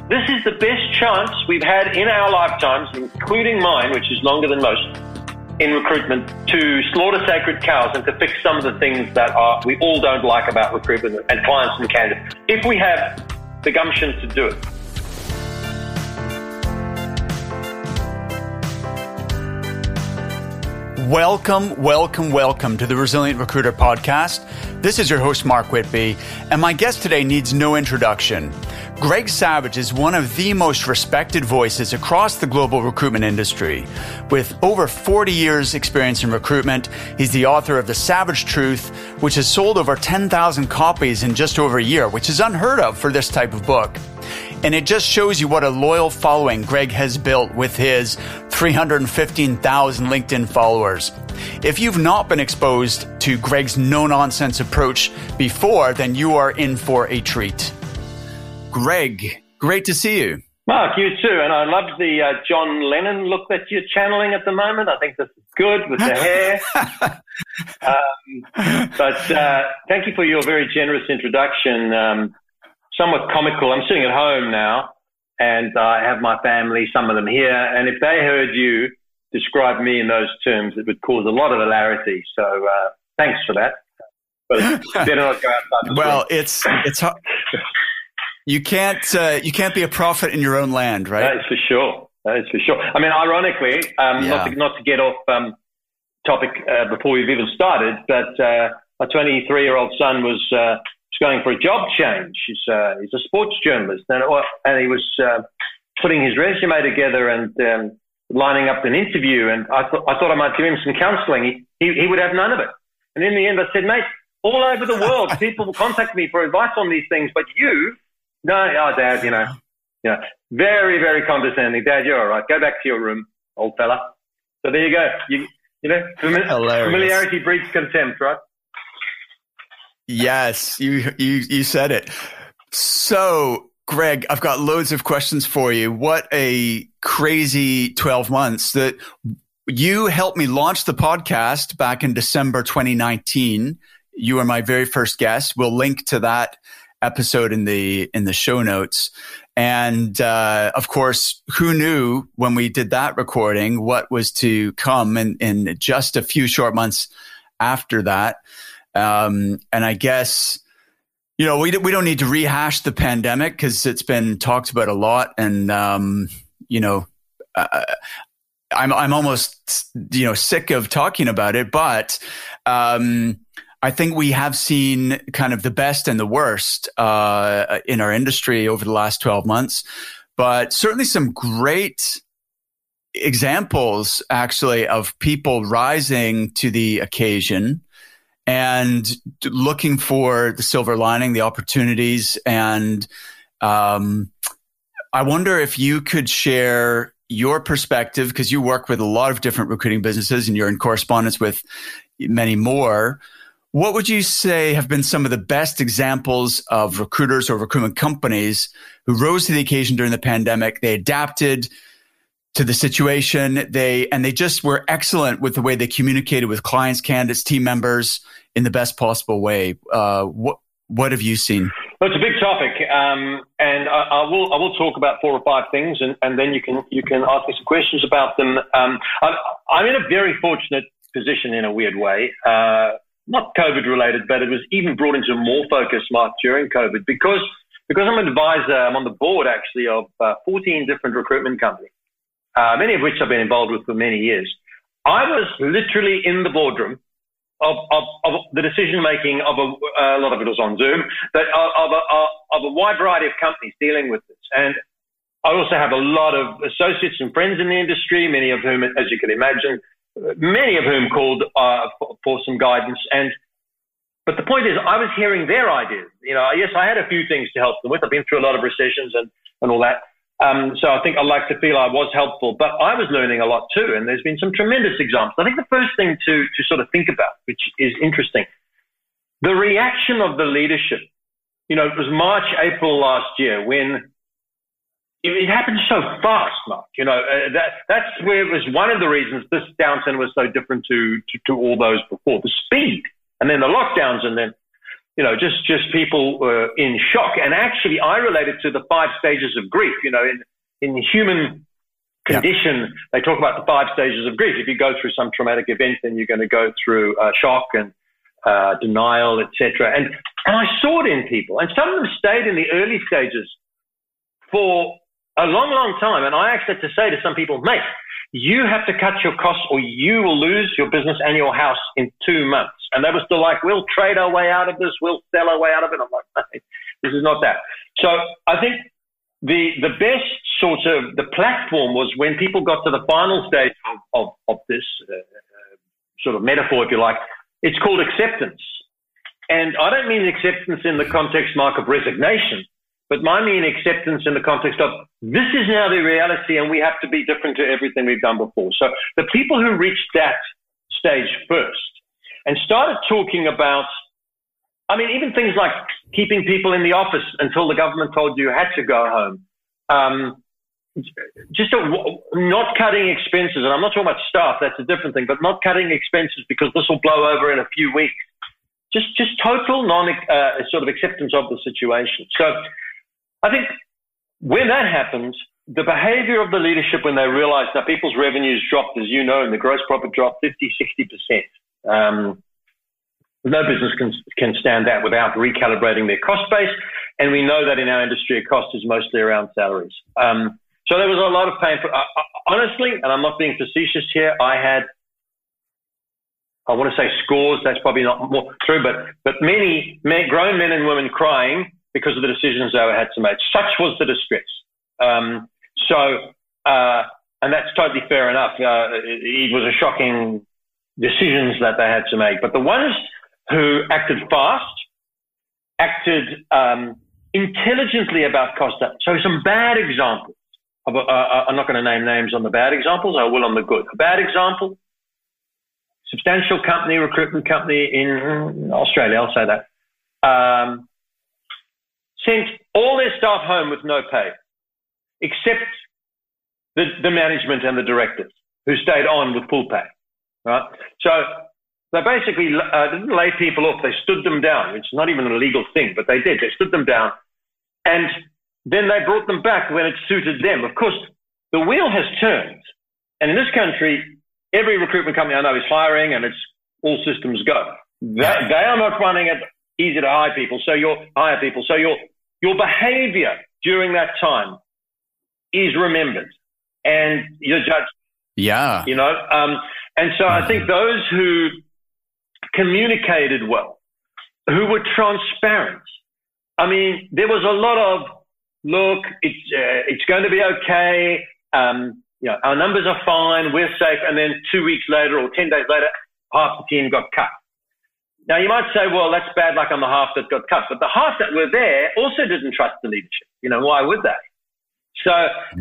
This is the best chance we've had in our lifetimes, including mine, which is longer than most, in recruitment, to slaughter sacred cows and to fix some of the things that we all don't like about recruitment and clients and candidates, if we have the gumption to do it. Welcome to the Resilient Recruiter podcast. This is your host, Mark Whitby, and my guest today needs no introduction. Greg Savage is one of the most respected voices across the global recruitment industry. With over 40 years experience in recruitment, he's the author of The Savage Truth, which has sold over 10,000 copies in just over a year, which is unheard of for this type of book. And it just shows you what a loyal following Greg has built with his 315,000 LinkedIn followers. If you've not been exposed to Greg's no-nonsense approach before, then you are in for a treat. Greg, great to see you. Mark, you too. And I love the John Lennon look that you're channeling at the moment. I think this is good with the hair. But thank you for your very generous introduction. Somewhat comical. I'm sitting at home now, and I have my family, some of them here, and if they heard you describe me in those terms, it would cause a lot of hilarity. So thanks for that. But better not go outside. Well, it's hard. You can't be a prophet in your own land, right? That is for sure. I mean, ironically, not to get off topic before we've even started, but my 23-year-old son was going for a job change. He's a sports journalist, and he was putting his resume together and lining up an interview. And I thought I might give him some counselling. He would have none of it. And in the end, I said, mate, all over the world, people will contact me for advice on these things, but you, no, Dad, you know, very, very condescending. Dad, you're all right. Go back to your room, old fella. So there you go. You know, familiarity breeds contempt, right? Yes, you said it. So, Greg, I've got loads of questions for you. What a crazy 12 months that you helped me launch the podcast back in December 2019. You were my very first guest. We'll link to that episode in the show notes. And of course, who knew when we did that recording what was to come in just a few short months after that. And I guess, you know, we don't need to rehash the pandemic because it's been talked about a lot. And, you know, I'm almost, you know, sick of talking about it. But I think we have seen kind of the best and the worst in our industry over the last 12 months. But certainly some great examples, actually, of people rising to the occasion and looking for the silver lining, the opportunities. And I wonder if you could share your perspective, because you work with a lot of different recruiting businesses and you're in correspondence with many more. What would you say have been some of the best examples of recruiters or recruitment companies who rose to the occasion during the pandemic? They adapted to the situation. They just were excellent with the way they communicated with clients, candidates, team members in the best possible way. What have you seen? Well, it's a big topic, and I will talk about 4 or 5 things, and then you can ask me some questions about them. I'm in a very fortunate position in a weird way, not COVID related, but it was even brought into more focus, Mark, during COVID because I'm an advisor. I'm on the board actually of 14 different recruitment companies. Many of which I've been involved with for many years. I was literally in the boardroom of the decision-making of a lot of it was on Zoom, but of a wide variety of companies dealing with this. And I also have a lot of associates and friends in the industry, many of whom, as you can imagine, many of whom called for some guidance. But the point is, I was hearing their ideas. You know, yes, I had a few things to help them with. I've been through a lot of recessions and all that. So I think I like to feel I was helpful, but I was learning a lot too. And there's been some tremendous examples. I think the first thing to sort of think about, which is interesting, the reaction of the leadership. You know, it was March, April last year when it happened so fast, Mark. You know, that's where it was one of the reasons this downturn was so different to all those before. The speed, and then the lockdowns, and then just people were in shock. And actually, I related to the 5 stages of grief. In the human condition, they talk about the 5 stages of grief. If you go through some traumatic event, then you're going to go through shock and denial, etc. And I saw it in people, and some of them stayed in the early stages for a long, long time. And I actually had to say to some people, mate, you have to cut your costs or you will lose your business and your house in 2 months. And they were still like, we'll trade our way out of this. We'll sell our way out of it. I'm like, hey, this is not that. So I think the best sort of the platform was when people got to the final stage of this sort of metaphor, if you like. It's called acceptance. And I don't mean acceptance in the context, Mark, of resignation, but I mean acceptance in the context of this is now the reality and we have to be different to everything we've done before. So the people who reached that stage first and started talking about, even things like keeping people in the office until the government told you had to go home, not cutting expenses. And I'm not talking about staff, that's a different thing, but not cutting expenses because this will blow over in a few weeks. Just total sort of acceptance of the situation. So I think when that happens, the behavior of the leadership when they realized that people's revenues dropped, as you know, and the gross profit dropped 50-60%. No business can stand that without recalibrating their cost base. And we know that in our industry, cost is mostly around salaries. So there was a lot of pain. Honestly, and I'm not being facetious here, I want to say scores, that's probably not more true, but many grown men and women crying because of the decisions they had to make. Such was the distress. And that's totally fair enough. It was a shocking decisions that they had to make. But the ones who acted fast, acted intelligently about cost. So some bad examples. I'm not going to name names on the bad examples. I will on the good. A bad example. Substantial company, recruitment company in Australia, I'll say that, sent all their staff home with no pay, except the management and the directors who stayed on with full pay, right? So they basically didn't lay people off. They stood them down. It's not even a legal thing, but they did. They stood them down. And then they brought them back when it suited them. Of course, the wheel has turned. And in this country, every recruitment company I know is hiring and it's all systems go. They are not finding it easy to hire people. So your behavior during that time is remembered and you're judged. Yeah. And so I think those who communicated well, who were transparent. There was a lot of, look, it's going to be okay. Our numbers are fine, we're safe, and then 2 weeks later or 10 days later, half the team got cut. Now, you might say, well, that's bad luck on the half that got cut, but the half that were there also didn't trust the leadership. Why would they? So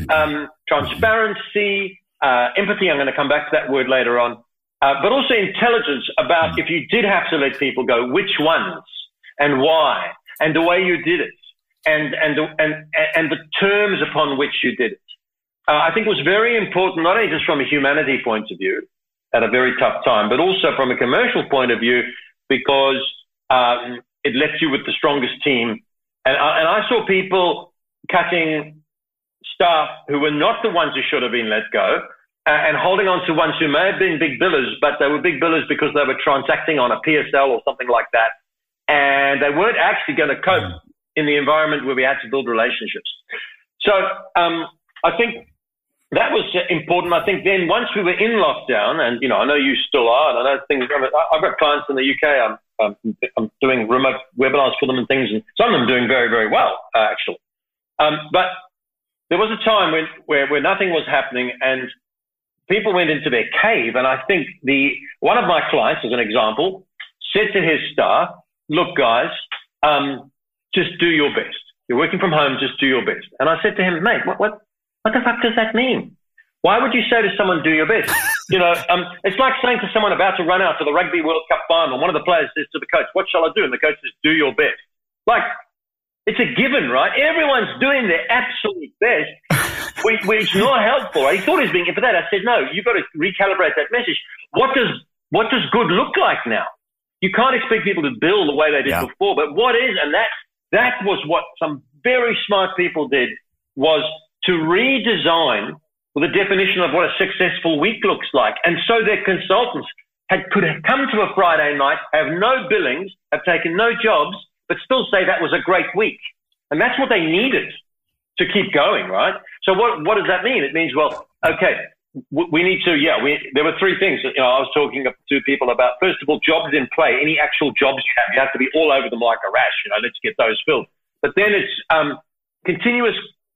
transparency, empathy, I'm going to come back to that word later on, but also intelligence about if you did have to let people go, which ones and why, and the way you did it, and the terms upon which you did it. I think it was very important, not only just from a humanity point of view at a very tough time, but also from a commercial point of view, because it left you with the strongest team. And I saw people cutting staff who were not the ones who should have been let go and holding on to ones who may have been big billers, but they were big billers because they were transacting on a PSL or something like that. And they weren't actually going to cope in the environment where we had to build relationships. So I think that was important. I think then once we were in lockdown, and I know you still are, and I know things. I've got clients in the UK. I'm doing remote webinars for them and things, and some of them doing very, very well actually. But there was a time where nothing was happening, and people went into their cave. And I think one of my clients, as an example, said to his staff, "Look, guys, just do your best. You're working from home. Just do your best." And I said to him, "Mate, what the fuck does that mean? Why would you say to someone, do your best?" It's like saying to someone about to run out to the Rugby World Cup final. One of the players says to the coach, "What shall I do?" And the coach says, "Do your best." Like, it's a given, right? Everyone's doing their absolute best, which is not helpful. Right? He thought he was being empathetic. I said, no, you've got to recalibrate that message. What does good look like now? You can't expect people to bill the way they did before. But what is, and that was what some very smart people did, was to redesign the definition of what a successful week looks like. And so their consultants could have come to a Friday night, have no billings, have taken no jobs, but still say that was a great week. And that's what they needed to keep going, right? So what does that mean? It means, well, okay, we need to, there were three things. I was talking to people about, first of all, jobs in play. Any actual jobs you have to be all over them like a rash. Let's get those filled. But then it's continuous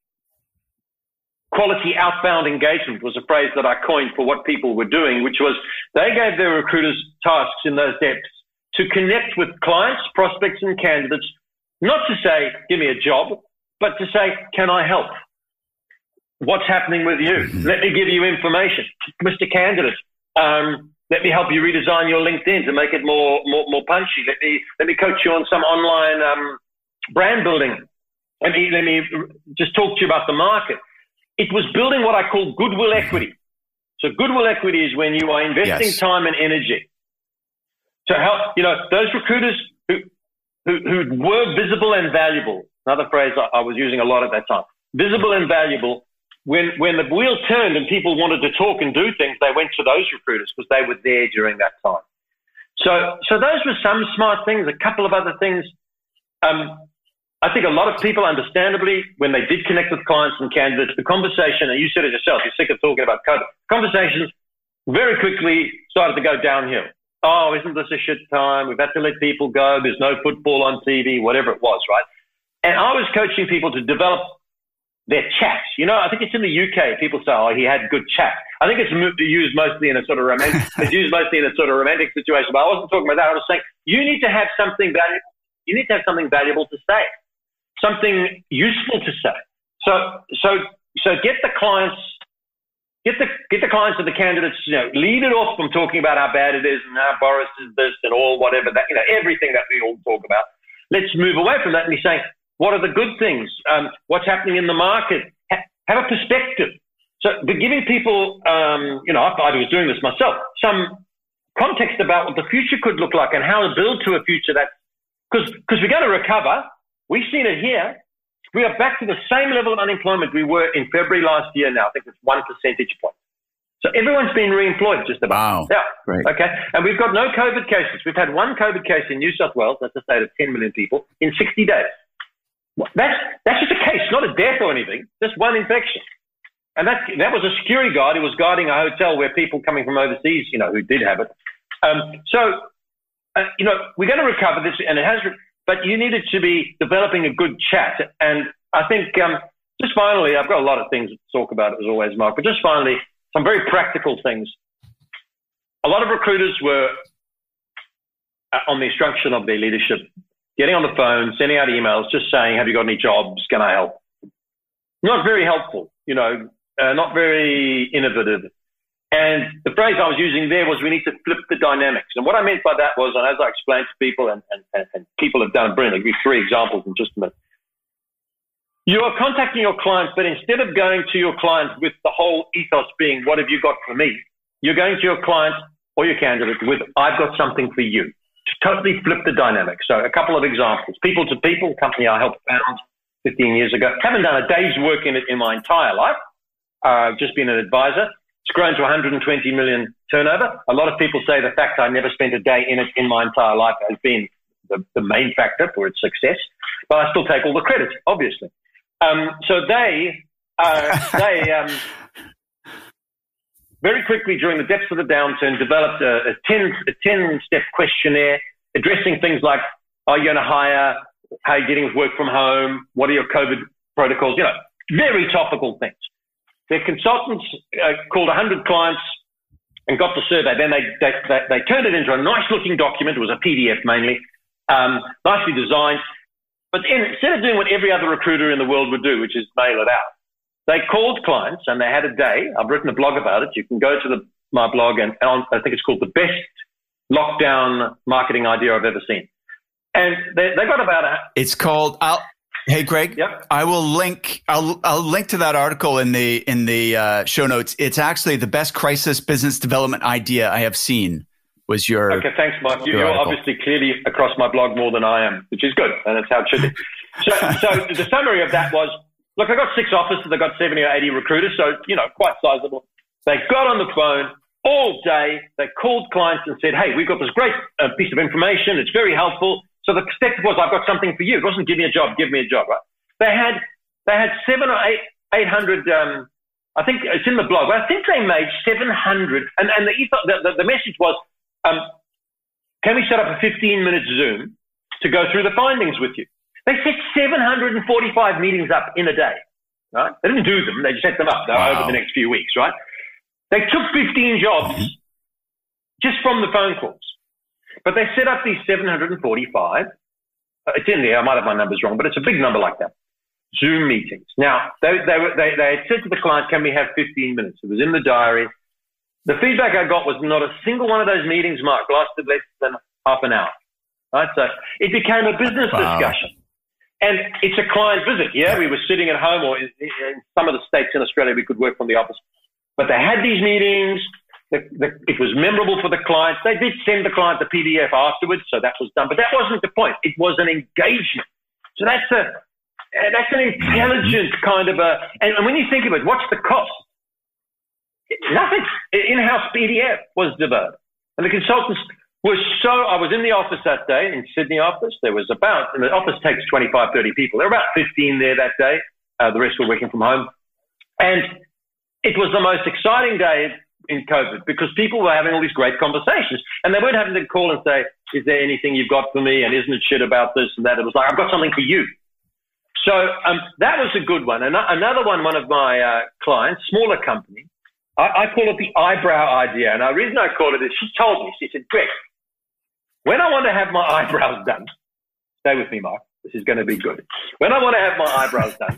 quality outbound engagement was a phrase that I coined for what people were doing, which was they gave their recruiters tasks in those depths to connect with clients, prospects, and candidates, not to say, give me a job, but to say, can I help? What's happening with you? Let me give you information. Mr. Candidate, let me help you redesign your LinkedIn to make it more punchy. Let me coach you on some online brand building. Let me just talk to you about the market. It was building what I call goodwill equity. So goodwill equity is when you are investing time and energy to help, those recruiters who were visible and valuable. Another phrase I was using a lot at that time. Visible and valuable. When the wheel turned and people wanted to talk and do things, they went to those recruiters because they were there during that time. So those were some smart things. A couple of other things. I think a lot of people, understandably, when they did connect with clients and candidates, the conversation, and you said it yourself, you're sick of talking about COVID, conversations very quickly started to go downhill. Oh, isn't this a shit time? We've had to let people go. There's no football on TV, whatever it was, right? And I was coaching people to develop their chats. I think it's in the UK. People say, oh, he had good chat. I think it's used mostly in a sort of romantic, situation, but I wasn't talking about that. I was saying, you need to have something valuable. You need to have something valuable to say. Something useful to say. So get the clients, get the clients and the candidates, lead it off from talking about how bad it is and how Boris is this and all whatever that, everything that we all talk about. Let's move away from that and be saying, what are the good things? What's happening in the market? Have a perspective. So be giving people, I was doing this myself, some context about what the future could look like and how to build to a future that, because we're going to recover. We've seen it here. We are back to the same level of unemployment we were in February last year now. I think it's 1 percentage point. So everyone's been reemployed just about. Wow. Yeah. Right. Okay. And we've got no COVID cases. We've had one COVID case in New South Wales, that's a state of 10 million people, in 60 days. That's just a case, not a death or anything, just one infection. And that was a security guard who was guarding a hotel where people coming from overseas, who did have it. We're going to recover this, and it has. But you needed to be developing a good chat. And I think just finally, I've got a lot of things to talk about as always, Mark, but just finally, some very practical things. A lot of recruiters were on the instruction of their leadership, getting on the phone, sending out emails, just saying, have you got any jobs? Can I help? Not very helpful, not very innovative. And the phrase I was using there was we need to flip the dynamics. And what I meant by that was, and as I explained to people, and people have done it brilliantly, I'll give you 3 examples in just a minute. You are contacting your clients, but instead of going to your clients with the whole ethos being, what have you got for me? You're going to your client or your candidate with, I've got something for you. To totally flip the dynamic. So a couple of examples. People to People, company I helped found 15 years ago. Haven't done a day's work in it in my entire life. Just been an advisor. It's grown to 120 million turnover. A lot of people say the fact I never spent a day in it in my entire life has been the main factor for its success. But I still take all the credit, obviously. So they very quickly during the depths of the downturn developed a 10-step questionnaire addressing things like, are you going to hire? How are you getting with work from home? What are your COVID protocols? Very topical things. Their consultants called 100 clients and got the survey. Then they turned it into a nice-looking document. It was a PDF mainly, nicely designed. But instead of doing what every other recruiter in the world would do, which is mail it out, they called clients and they had a day. I've written a blog about it. You can go to my blog and I think it's called The Best Lockdown Marketing Idea I've Ever Seen. And they got about It's called. Hey, Greg. Yep. I will link. I'll link to that article in the show notes. It's actually the best crisis business development idea I have seen. was your... Okay, thanks, Mike. You're obviously clearly across my blog more than I am, which is good, and that's how it should be. So the summary of that was, look, I got 6 offices, I got 70 or 80 recruiters, so, quite sizable. They got on the phone all day, they called clients and said, hey, we've got this great piece of information, it's very helpful. So the step was, I've got something for you. It wasn't give me a job, right? They had 700 or 800, I think it's in the blog, but I think they made 700, and the message was, can we set up a 15-minute Zoom to go through the findings with you? They set 745 meetings up in a day, right? They didn't do them, they just set them up over the next few weeks, right? They took 15 jobs just from the phone calls. But they set up these 745. It's in there. I might have my numbers wrong, but it's a big number like that. Zoom meetings. Now, they had said to the client, can we have 15 minutes? It was in the diary. The feedback I got was not a single one of those meetings, Mark, lasted less than half an hour. Right? So it became a business discussion. And it's a client visit. Yeah, we were sitting at home, or in some of the states in Australia, we could work from the office. But they had these meetings. It was memorable for the clients. They did send the client the PDF afterwards, so that was done. But that wasn't the point. It was an engagement. So that's an intelligent kind of and when you think of it, what's the cost? Nothing. In-house PDF was developed. And the consultants were I was in the office that day, in Sydney office. There was and the office takes 25, 30 people. There were about 15 there that day. The rest were working from home. And it was the most exciting day in COVID because people were having all these great conversations and they weren't having to call and say, is there anything you've got for me? And isn't it shit about this and that? It was like, I've got something for you. So that was a good one. And another one of my clients, smaller company, I call it the eyebrow idea. And the reason I call it is she told me, she said, Greg, when I want to have my eyebrows done, stay with me, Mark, this is going to be good. When I want to have my eyebrows done,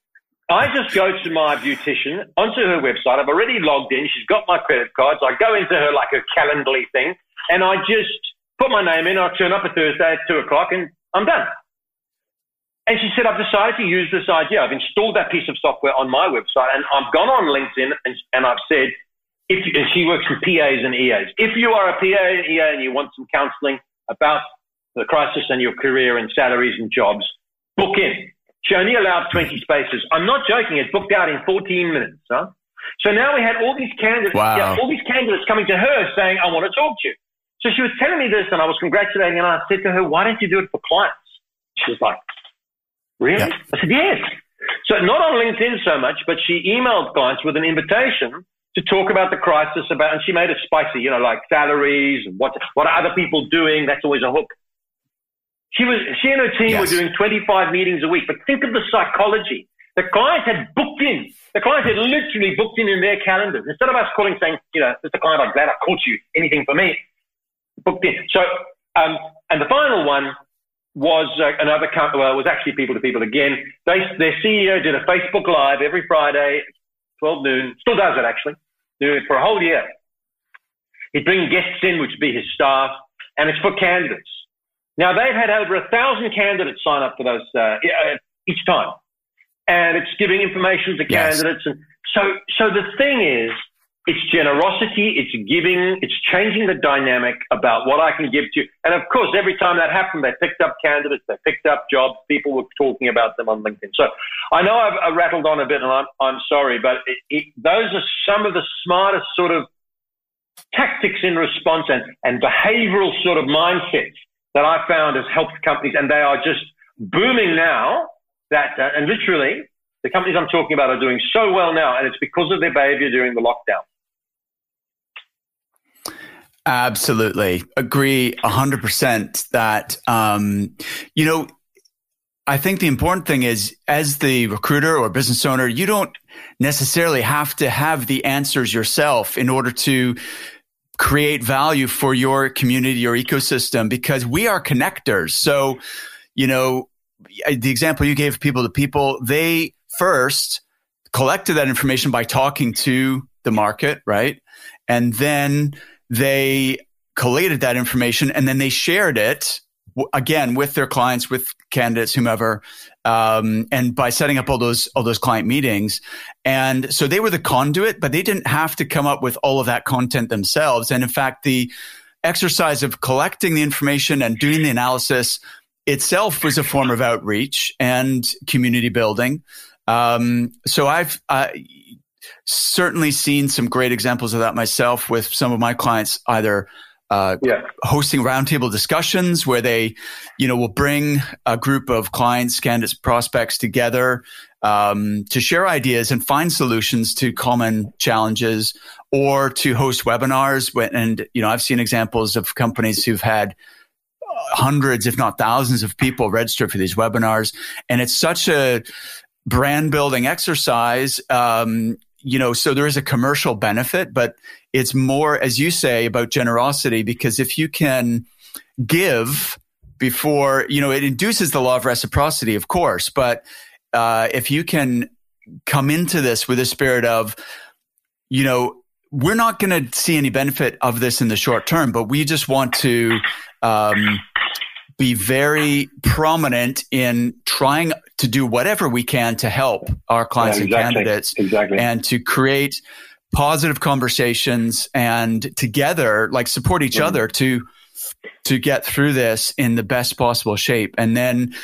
I just go to my beautician, onto her website. I've already logged in. She's got my credit cards. I go into her like a Calendly thing, and I just put my name in. I'll turn up a Thursday at 2 o'clock, and I'm done. And she said, I've decided to use this idea. I've installed that piece of software on my website, and I've gone on LinkedIn, and I've said, and she works with PAs and EAs. If you are a PA and EA and you want some counseling about the crisis and your career and salaries and jobs, book in. She only allowed 20 spaces. I'm not joking. It's booked out in 14 minutes. Huh? So now we had all these candidates, all these candidates coming to her saying, I want to talk to you. So she was telling me this and I was congratulating her and I said to her, why don't you do it for clients? She was like, really? Yeah. I said, yes. So not on LinkedIn so much, but she emailed clients with an invitation to talk about the crisis and she made it spicy, like salaries and what are other people doing? That's always a hook. She and her team were doing 25 meetings a week, but think of the psychology. The client had booked in. The client had literally booked in their calendars. Instead of us calling saying, Mr. Client, I'm glad I called you. Anything for me? Booked in. So, and the final one was another company, well, it was actually people to people again. Their CEO did a Facebook Live every Friday, 12 noon, still does it actually, doing it for a whole year. He'd bring guests in, which would be his staff, and it's for candidates. Now, they've had over 1,000 candidates sign up for those each time. And it's giving information to candidates. And so the thing is, it's generosity, it's giving, it's changing the dynamic about what I can give to you. And, of course, every time that happened, they picked up candidates, they picked up jobs, people were talking about them on LinkedIn. So I know I've rattled on a bit, and I'm sorry, but those are some of the smartest sort of tactics in response and behavioral sort of mindsets that I found has helped companies, and they are just booming now. And literally, the companies I'm talking about are doing so well now, and it's because of their behavior during the lockdown. Absolutely. Agree 100% that, I think the important thing is, as the recruiter or business owner, you don't necessarily have to have the answers yourself in order to create value for your community, your ecosystem, because we are connectors. So, the example you gave people to people, they first collected that information by talking to the market, right? And then they collated that information and then they shared it again with their clients, with candidates, whomever, and by setting up all those client meetings. And so they were the conduit, but they didn't have to come up with all of that content themselves. And in fact, exercise of collecting the information and doing the analysis itself was a form of outreach and community building. So I've certainly seen some great examples of that myself with some of my clients, either hosting roundtable discussions where they, will bring a group of clients, candidates, prospects together to share ideas and find solutions to common challenges, or to host webinars. And I've seen examples of companies who've had hundreds, if not thousands, of people register for these webinars, and it's such a brand building exercise. So there is a commercial benefit, but it's more, as you say, about generosity, because if you can give before, it induces the law of reciprocity, of course, but if you can come into this with a spirit of, we're not going to see any benefit of this in the short term, but we just want to be very prominent in trying to do whatever we can to help our clients and candidates, and to create positive conversations, and together, support each other to get through this in the best possible shape. And then,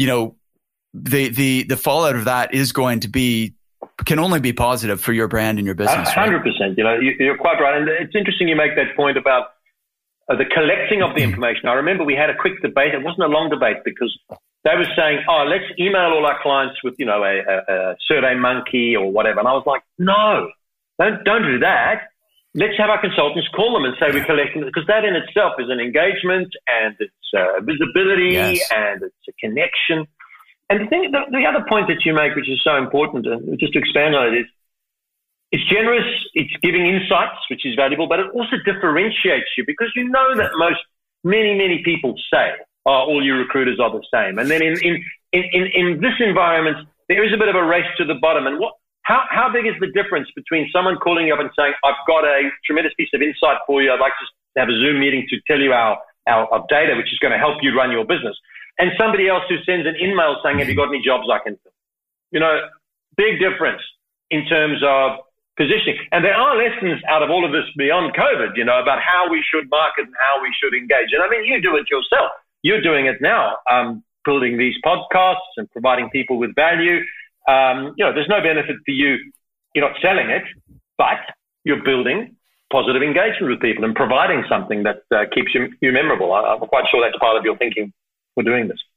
the fallout of that is going to can only be positive for your brand and your business. 100%. You're quite right. And it's interesting you make that point about the collecting of the information. I remember we had a quick debate. It wasn't a long debate, because they were saying, let's email all our clients with, a Survey Monkey or whatever. And I was like, no, don't do that. Let's have our consultants call them and say we're collecting, because that in itself is an engagement, and it's visibility, and it's a connection. And the other point that you make, which is so important, and just to expand on it, is it's generous, it's giving insights, which is valuable, but it also differentiates you, because that many people say, all you recruiters are the same. And then in this environment, there is a bit of a race to the bottom. And how big is the difference between someone calling you up and saying, I've got a tremendous piece of insight for you, I'd like to have a Zoom meeting to tell you our data, which is going to help you run your business, and somebody else who sends an email saying, have you got any jobs I can fill? Big difference in terms of positioning. And there are lessons out of all of this beyond COVID, about how we should market and how we should engage. And I mean, you do it yourself. You're doing it now, building these podcasts and providing people with value. There's no benefit for you. You're not selling it, but you're building positive engagement with people and providing something that keeps you memorable. I'm quite sure that's part of your thinking for doing this.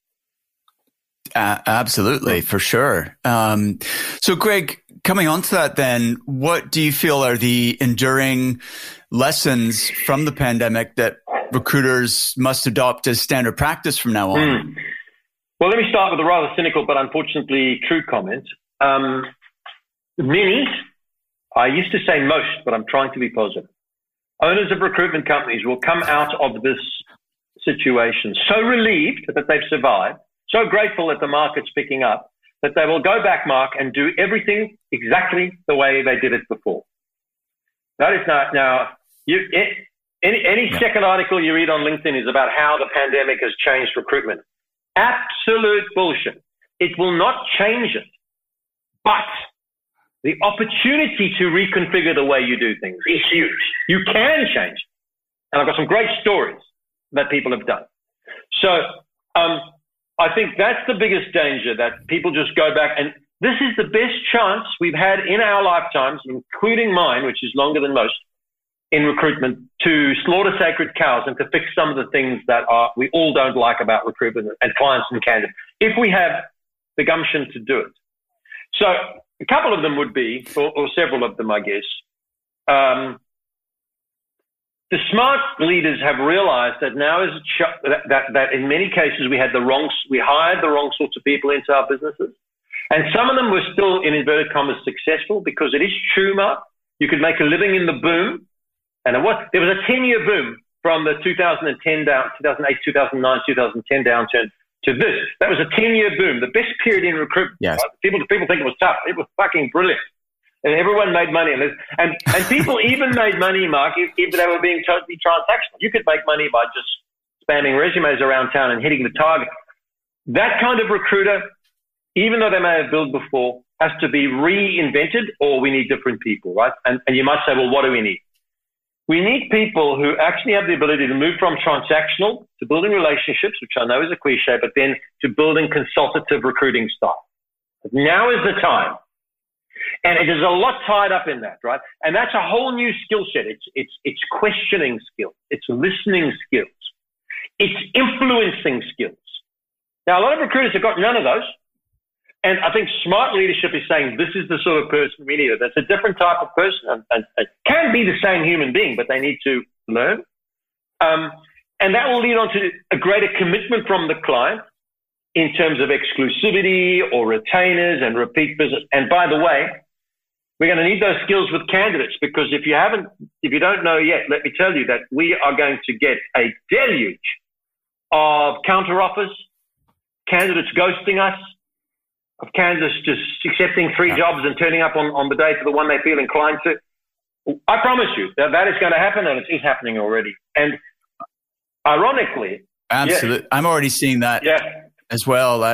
Absolutely, for sure. So Greg, coming on to that then, what do you feel are the enduring lessons from the pandemic that recruiters must adopt as standard practice from now on? Well, let me start with a rather cynical but unfortunately true comment. Many, I used to say most, but I'm trying to be positive, owners of recruitment companies will come out of this situation so relieved that they've survived, so grateful that the market's picking up, that they will go back, Mark, and do everything exactly the way they did it before. Notice now any second article you read on LinkedIn is about how the pandemic has changed recruitment. Absolute bullshit. It will not change it, but the opportunity to reconfigure the way you do things is huge. You can change it. And I've got some great stories that people have done. So I think that's the biggest danger, that people just go back. And this is the best chance we've had in our lifetimes, including mine, which is longer than most, in recruitment, to slaughter sacred cows and to fix some of the things that we all don't like about recruitment and clients and candidates, if we have the gumption to do it. So a couple of them would be, or several of them, I guess, the smart leaders have realized that now is that in many cases we hired the wrong sorts of people into our businesses. And some of them were still, in inverted commas, successful, because it is true, Mark, you could make a living in the boom. And there was a 10-year boom from the 2010 down, 2008, 2009, 2010 downturn to this. That was a 10-year boom, the best period in recruitment. Yes. Right? People think it was tough. It was fucking brilliant. And everyone made money. And people even made money, Mark, if they were being totally transactional. You could make money by just spamming resumes around town and hitting the target. That kind of recruiter, even though they may have built before, has to be reinvented, or we need different people, right? And you might say, well, what do we need? We need people who actually have the ability to move from transactional to building relationships, which I know is a cliche, but then to building consultative recruiting style. Now is the time. And it is a lot tied up in that, right? And that's a whole new skill set. It's questioning skills. It's listening skills. It's influencing skills. Now, a lot of recruiters have got none of those. And I think smart leadership is saying this is the sort of person we need. That's a different type of person and can be the same human being, but they need to learn. And that will lead on to a greater commitment from the client in terms of exclusivity or retainers and repeat business. And by the way, we're going to need those skills with candidates, because if you don't know yet, let me tell you that we are going to get a deluge of counteroffers, candidates ghosting us, of candidates just accepting 3 jobs and turning up on the day for the one they feel inclined to. I promise you that is going to happen, and it is happening already. And ironically, absolutely, I'm already seeing that. As well.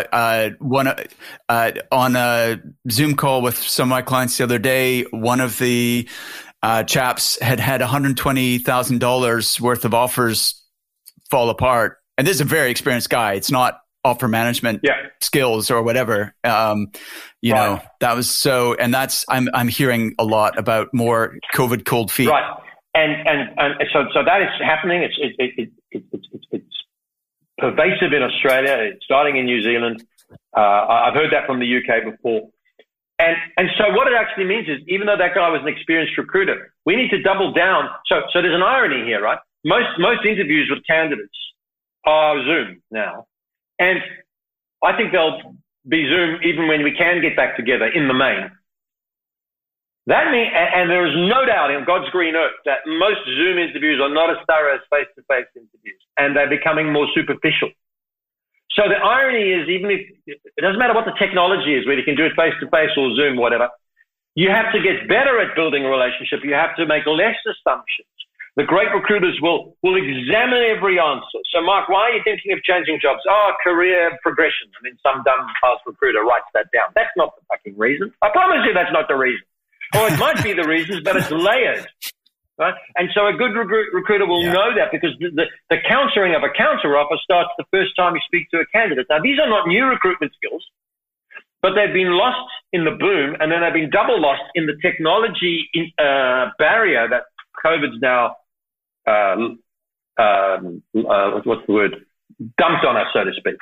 On a Zoom call with some of my clients the other day, one of the chaps had $120,000 worth of offers fall apart. And this is a very experienced guy. It's not offer management skills or whatever. You know, that was so, and that's, I'm hearing a lot about more COVID cold feet. Right. And so that is happening. It's pervasive in Australia. It's starting in New Zealand. I've heard that from the UK before. And so what it actually means is, even though that guy was an experienced recruiter, we need to double down. So there's an irony here, right? Most interviews with candidates are Zoom now. And I think they'll be Zoom even when we can get back together in the main. That means, and there is no doubt in God's green earth that most Zoom interviews are not as thorough as face-to-face interviews, and they're becoming more superficial. So the irony is, even if it doesn't matter what the technology is, whether you can do it face-to-face or Zoom, whatever, you have to get better at building a relationship. You have to make less assumptions. The great recruiters will examine every answer. So, Mark, why are you thinking of changing jobs? Oh, career progression. I mean, some dumb past recruiter writes that down. That's not the fucking reason. I promise you that's not the reason. Or it might be the reasons, but it's layered, right? And so a good recruiter will know that, because the countering of a counteroffer starts the first time you speak to a candidate. Now, these are not new recruitment skills, but they've been lost in the boom, and then they've been double lost in the technology barrier that COVID's now, what's the word, dumped on us, so to speak.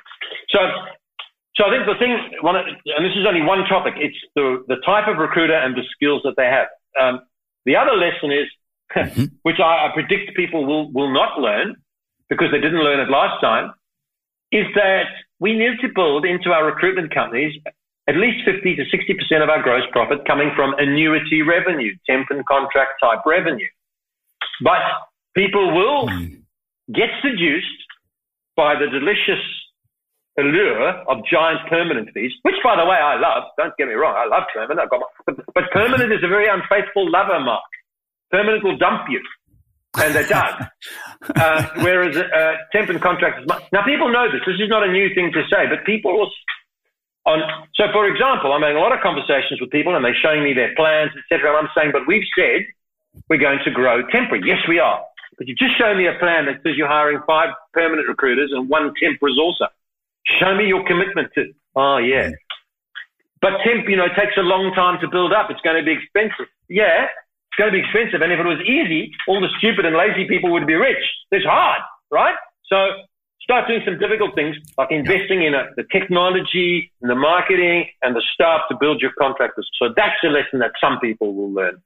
So I think the thing, and this is only one topic, it's the type of recruiter and the skills that they have. The other lesson is, which I predict people will not learn because they didn't learn it last time, is that we need to build into our recruitment companies at least 50 to 60% of our gross profit coming from annuity revenue, temp and contract type revenue. But people will get seduced by the delicious allure of giant permanent fees, which, by the way, I love. Don't get me wrong, I love permanent. But permanent is a very unfaithful lover, Mark. Permanent will dump you, and it does. Whereas temp and contract is much. Now, people know this. This is not a new thing to say, but people will. So, for example, I'm having a lot of conversations with people, and they're showing me their plans, etc. And I'm saying, but we've said we're going to grow temporary. Yes, we are. But you just show me a plan that says you're hiring 5 permanent recruiters and 1 temp resourcer. Show me your commitment to, oh, yeah. But temp, takes a long time to build up. It's going to be expensive. Yeah, it's going to be expensive. And if it was easy, all the stupid and lazy people would be rich. It's hard, right? So start doing some difficult things, like investing in the technology and the marketing and the staff to build your contractors. So that's a lesson that some people will learn.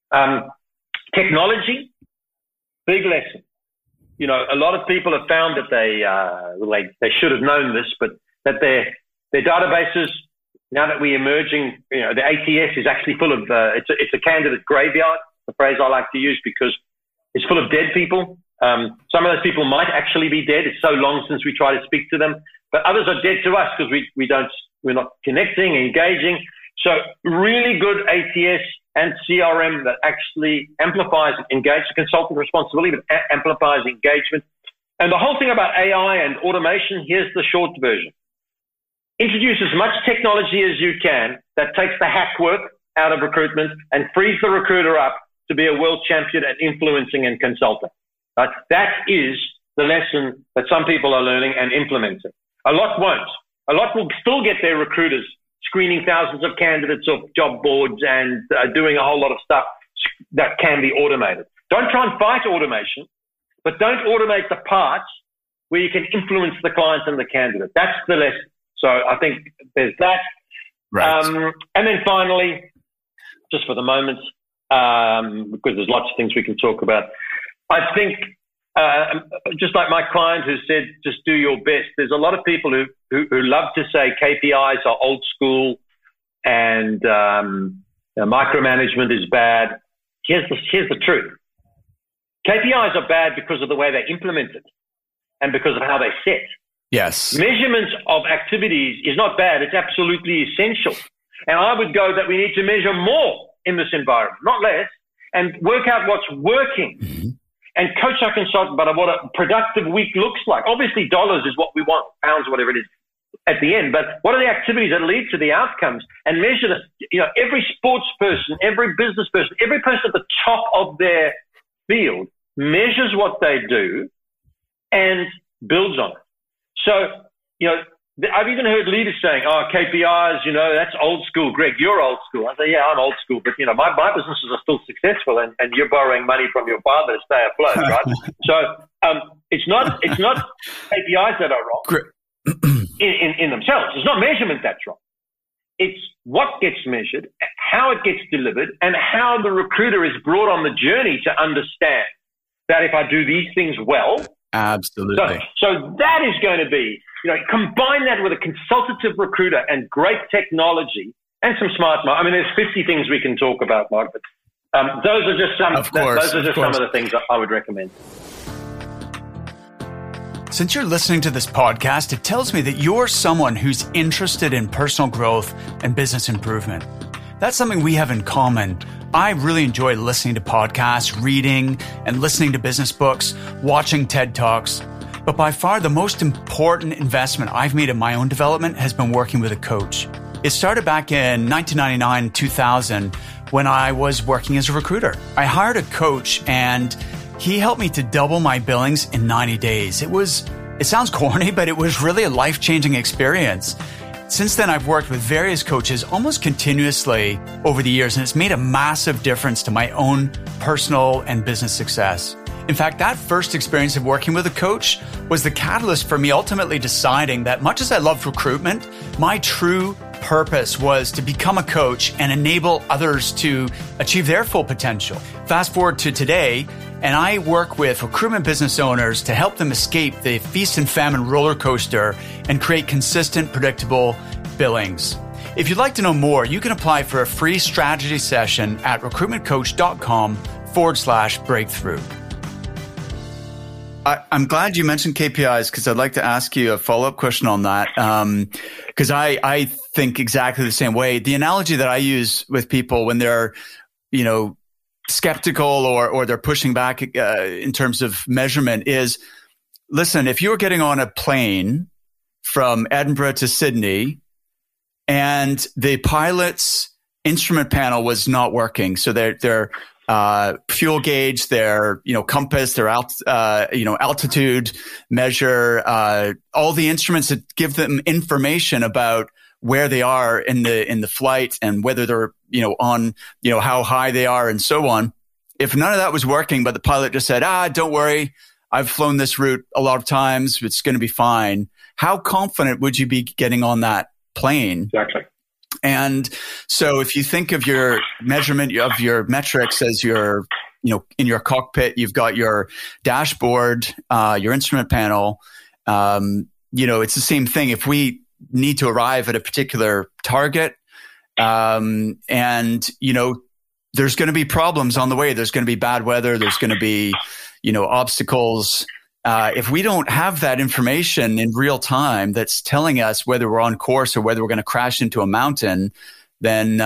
Technology, big lesson. A lot of people have found that they should have known this, but that their databases, now that we're emerging, the ATS is actually full of, it's a candidate graveyard, the phrase I like to use, because it's full of dead people. Some of those people might actually be dead. It's so long since we try to speak to them, but others are dead to us because we're not connecting, engaging. So really good ATS and CRM that actually amplifies engagement, consultant responsibility, but amplifies engagement. And the whole thing about AI and automation, here's the short version. Introduce as much technology as you can that takes the hack work out of recruitment and frees the recruiter up to be a world champion at influencing and consulting. Right? That is the lesson that some people are learning and implementing. A lot won't. A lot will still get their recruiters screening thousands of candidates off job boards and doing a whole lot of stuff that can be automated. Don't try and fight automation, but don't automate the parts where you can influence the client and the candidate. That's the lesson. So I think there's that. Right. And then finally, just for the moment, because there's lots of things we can talk about, I think just like my client who said, just do your best. There's a lot of people who love to say KPIs are old school and micromanagement is bad. Here's the truth. KPIs are bad because of the way they're implemented and because of how they set. Yes. Measurements of activities is not bad. It's absolutely essential. And I would go that we need to measure more in this environment, not less, and work out what's working. Mm-hmm. And coach our consultant about what a productive week looks like. Obviously, dollars is what we want, pounds, whatever it is, at the end. But what are the activities that lead to the outcomes? And measure this. Every sports person, every business person, every person at the top of their field measures what they do and builds on it. So, I've even heard leaders saying, KPIs, that's old school. Greg, you're old school. I say, yeah, I'm old school, but, my businesses are still successful and you're borrowing money from your father to stay afloat, right? So it's not KPIs that are wrong in themselves. It's not measurement that's wrong. It's what gets measured, how it gets delivered, and how the recruiter is brought on the journey to understand that if I do these things well. Absolutely. So that is going to be, combine that with a consultative recruiter and great technology and some smart marketing. I mean, there's 50 things we can talk about, Mark, but those are just some of the things I would recommend. Since you're listening to this podcast, it tells me that you're someone who's interested in personal growth and business improvement. That's something we have in common. I really enjoy listening to podcasts, reading and listening to business books, watching TED Talks. But by far the most important investment I've made in my own development has been working with a coach. It started back in 1999, 2000, when I was working as a recruiter. I hired a coach and he helped me to double my billings in 90 days. It sounds corny, but it was really a life-changing experience. Since then, I've worked with various coaches almost continuously over the years, and it's made a massive difference to my own personal and business success. In fact, that first experience of working with a coach was the catalyst for me ultimately deciding that much as I loved recruitment, my true purpose was to become a coach and enable others to achieve their full potential. Fast forward to today, and I work with recruitment business owners to help them escape the feast and famine roller coaster and create consistent, predictable billings. If you'd like to know more, you can apply for a free strategy session at recruitmentcoach.com/breakthrough. I'm glad you mentioned KPIs because I'd like to ask you a follow-up question on that. Because I think exactly the same way. The analogy that I use with people when they're, skeptical or they're pushing back in terms of measurement is, listen, if you were getting on a plane from Edinburgh to Sydney and the pilot's instrument panel was not working, so their fuel gauge, their compass, their altitude measure, all the instruments that give them information about where they are in the flight and whether they're on how high they are and so on. If none of that was working, but the pilot just said, don't worry, I've flown this route a lot of times, it's going to be fine. How confident would you be getting on that plane? Exactly. And so if you think of your measurement of your metrics as your, in your cockpit, you've got your dashboard, your instrument panel, it's the same thing. If we need to arrive at a particular target, there's going to be problems on the way. There's going to be bad weather. There's going to be, obstacles. If we don't have that information in real time that's telling us whether we're on course or whether we're going to crash into a mountain, then,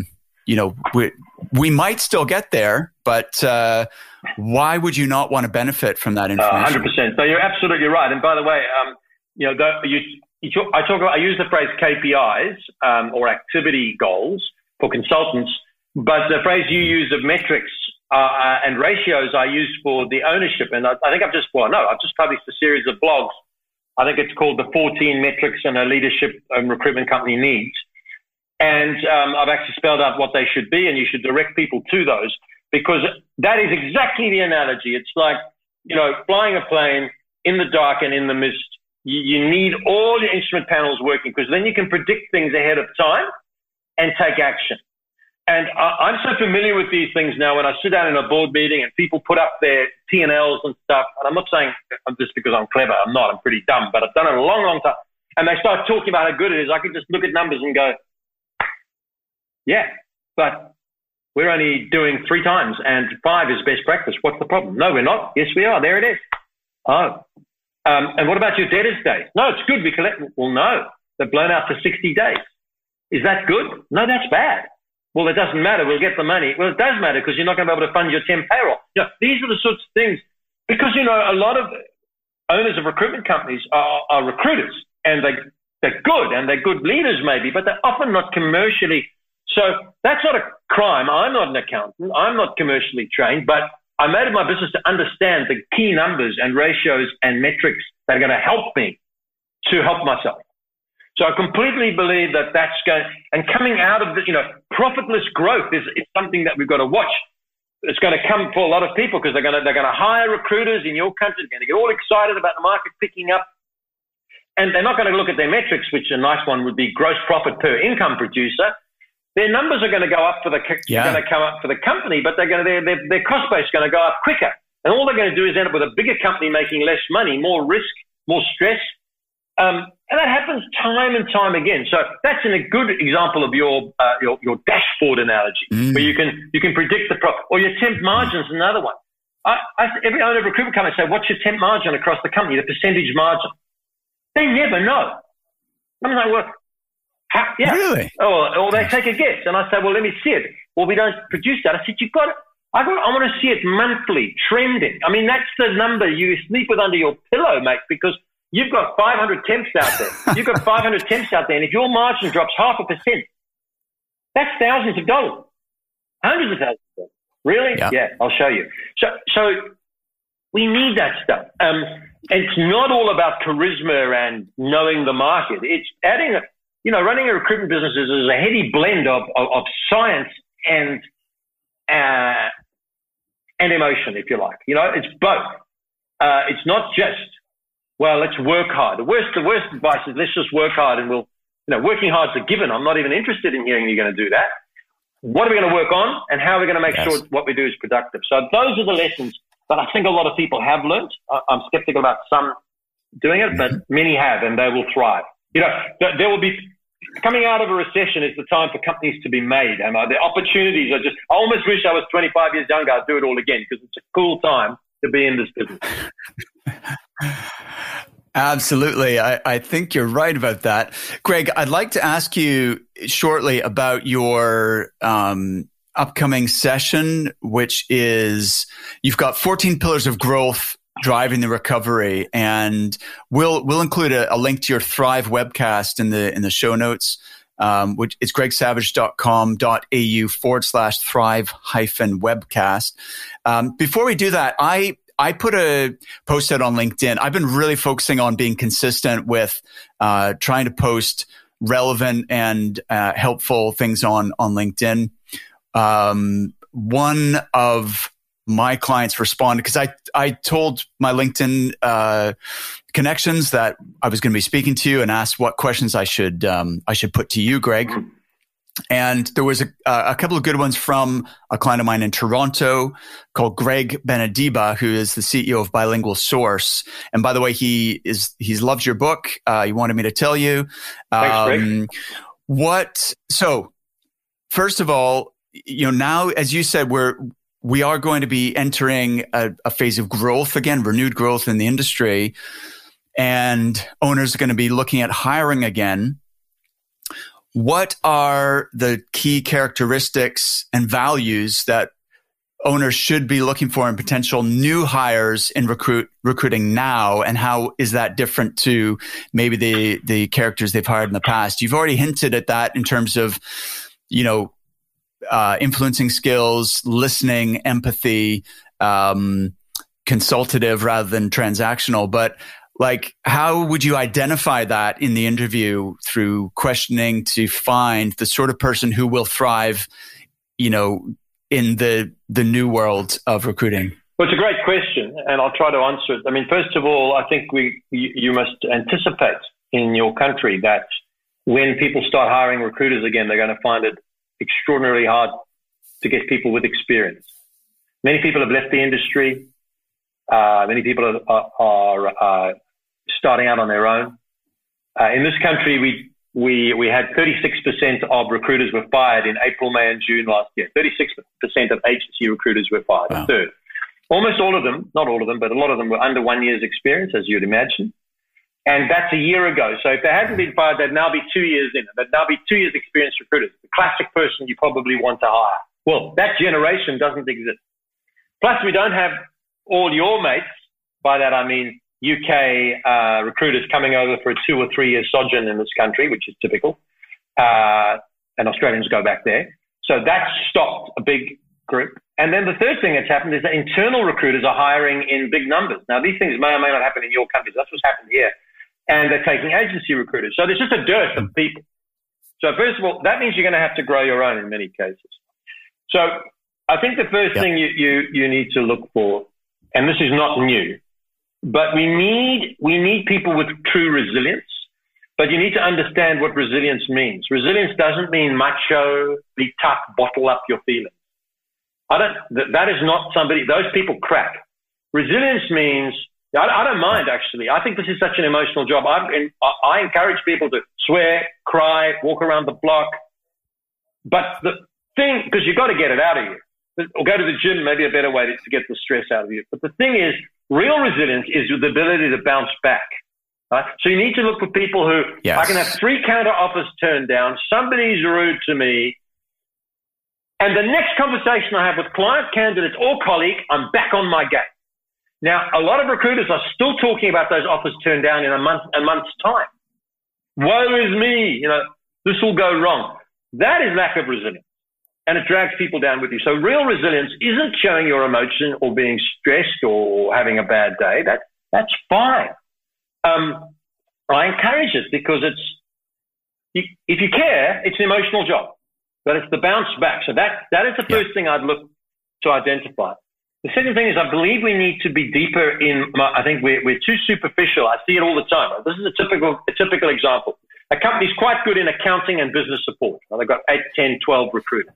we might still get there, but why would you not want to benefit from that information? 100%. So you're absolutely right. And by the way, I use the phrase KPIs or activity goals for consultants, but the phrase you use of metrics and ratios I use for the ownership. And I think I've just published a series of blogs. I think it's called the 14 Metrics and a Leadership and Recruitment Company Needs. And I've actually spelled out what they should be, and you should direct people to those, because that is exactly the analogy. It's like, flying a plane in the dark and in the mist. You need all your instrument panels working, because then you can predict things ahead of time and take action. And I'm so familiar with these things now when I sit down in a board meeting and people put up their P&Ls and stuff. And I'm not saying just because I'm clever. I'm not. I'm pretty dumb. But I've done it a long, long time. And they start talking about how good it is. I can just look at numbers and go, yeah, but we're only doing 3 times and 5 is best practice. What's the problem? No, we're not. Yes, we are. There it is. Oh. And what about your debtors days? No, it's good. We collect. Well, no, they're blown out for 60 days. Is that good? No, that's bad. Well, it doesn't matter. We'll get the money. Well, it does matter, because you're not going to be able to fund your temp payroll. These are the sorts of things, because, a lot of owners of recruitment companies are recruiters, and they're good, and they're good leaders maybe, but they're often not commercially. So that's not a crime. I'm not an accountant. I'm not commercially trained, but I made it my business to understand the key numbers and ratios and metrics that are going to help me to help myself. So I completely believe that that's going, and coming out of the, profitless growth is something that we've got to watch. It's going to come for a lot of people, because they're going to hire recruiters in your country. They're going to get all excited about the market picking up, and they're not going to look at their metrics, which a nice one would be gross profit per income producer. Their numbers are going to go up going to come up for the company, but their cost base is going to go up quicker. And all they're going to do is end up with a bigger company making less money, more risk, more stress. And that happens time and time again. So that's a good example of your dashboard analogy, where you can predict the profit. Or your temp margin is another one. Every owner of a recruitment company say, what's your temp margin across the company, the percentage margin? They never know. I'm like, well, yeah. Really? Or they take a guess. And I say, well, let me see it. Well, we don't produce that. I said, I want to see it monthly, trending. I mean, that's the number you sleep with under your pillow, mate, because you've got 500 temps out there. You've got 500 temps out there. And if your margin drops 0.5%, that's thousands of dollars, hundreds of thousands of dollars. Really? Yeah, I'll show you. So we need that stuff. It's not all about charisma and knowing the market. It's adding, running a recruitment business is a heady blend of science and emotion, if you like. It's both. It's not just, well, let's work hard. The worst advice is let's just work hard, and working hard is a given. I'm not even interested in hearing you're going to do that. What are we going to work on, and how are we going to make sure what we do is productive? So those are the lessons that I think a lot of people have learned. I'm skeptical about some doing it, but many have, and they will thrive. There will be, coming out of a recession is the time for companies to be made. And the opportunities are just, I almost wish I was 25 years younger. I'd do it all again, because it's a cool time to be in this business. Absolutely. I think you're right about that. Greg, I'd like to ask you shortly about your upcoming session, which is, you've got 14 pillars of growth driving the recovery, and we'll include a link to your Thrive webcast in the show notes, which is gregsavage.com.au/Thrive-webcast. Before we do that, I put a post out on LinkedIn. I've been really focusing on being consistent with trying to post relevant and helpful things on LinkedIn. One of my clients responded, because I told my LinkedIn connections that I was going to be speaking to you, and asked what questions I should put to you, Greg. And there was a couple of good ones from a client of mine in Toronto called Greg Benediba, who is the CEO of Bilingual Source. And by the way, he's loved your book. He wanted me to tell you. Thanks, Greg. So first of all, now, as you said, we are going to be entering a phase of growth again, renewed growth in the industry, and owners are going to be looking at hiring again. What are the key characteristics and values that owners should be looking for in potential new hires in recruiting now, and how is that different to maybe the characters they've hired in the past? You've already hinted at that in terms of, influencing skills, listening, empathy, consultative rather than transactional. But like, how would you identify that in the interview through questioning to find the sort of person who will thrive, in the new world of recruiting? Well, it's a great question, and I'll try to answer it. I mean, first of all, I think you must anticipate in your country that when people start hiring recruiters again, they're going to find it extraordinarily hard to get people with experience. Many people have left the industry. Many people are starting out on their own. In this country, we had 36% of recruiters were fired in April, May, and June last year. 36% of agency recruiters were fired. Wow. A third. Almost all of them, not all of them, but a lot of them were under 1 year's experience, as you'd imagine. And that's a year ago. So if they hadn't been fired, they'd now be 2 years in. They'd now be 2 years experienced recruiters, the classic person you probably want to hire. Well, that generation doesn't exist. Plus, we don't have all your mates. By that, I mean UK recruiters coming over for a 2 or 3 year sojourn in this country, which is typical. And Australians go back there. So that's stopped a big group. And then the third thing that's happened is that internal recruiters are hiring in big numbers. Now, these things may or may not happen in your countries. That's what's happened here. And they're taking agency recruiters. So there's just a dearth of people. So first of all, that means you're going to have to grow your own in many cases. So I think the first thing you need to look for, and this is not new, but we need people with true resilience. But you need to understand what resilience means. Resilience doesn't mean macho, be tough, bottle up your feelings. That is not somebody, those people crack. Resilience means, I don't mind actually. I think this is such an emotional job. I encourage people to swear, cry, walk around the block. But the thing, because you've got to get it out of you, or go to the gym, maybe a better way to get the stress out of you. But the thing is, real resilience is the ability to bounce back. Right? So you need to look for people who, I can have 3 counter offers turned down, somebody's rude to me, and the next conversation I have with client, candidates, or colleague, I'm back on my game. Now, a lot of recruiters are still talking about those offers turned down in a month's time. Woe is me, this will go wrong. That is lack of resilience, and it drags people down with you. So real resilience isn't showing your emotion or being stressed or having a bad day. That's fine. I encourage it because if you care, it's an emotional job. But it's the bounce back. So that is the first thing I'd look to identify. The second thing is I believe we need to be deeper I think we're too superficial. I see it all the time. This is a typical example. A company's quite good in accounting and business support. They've got 8, 10, 12 recruiters.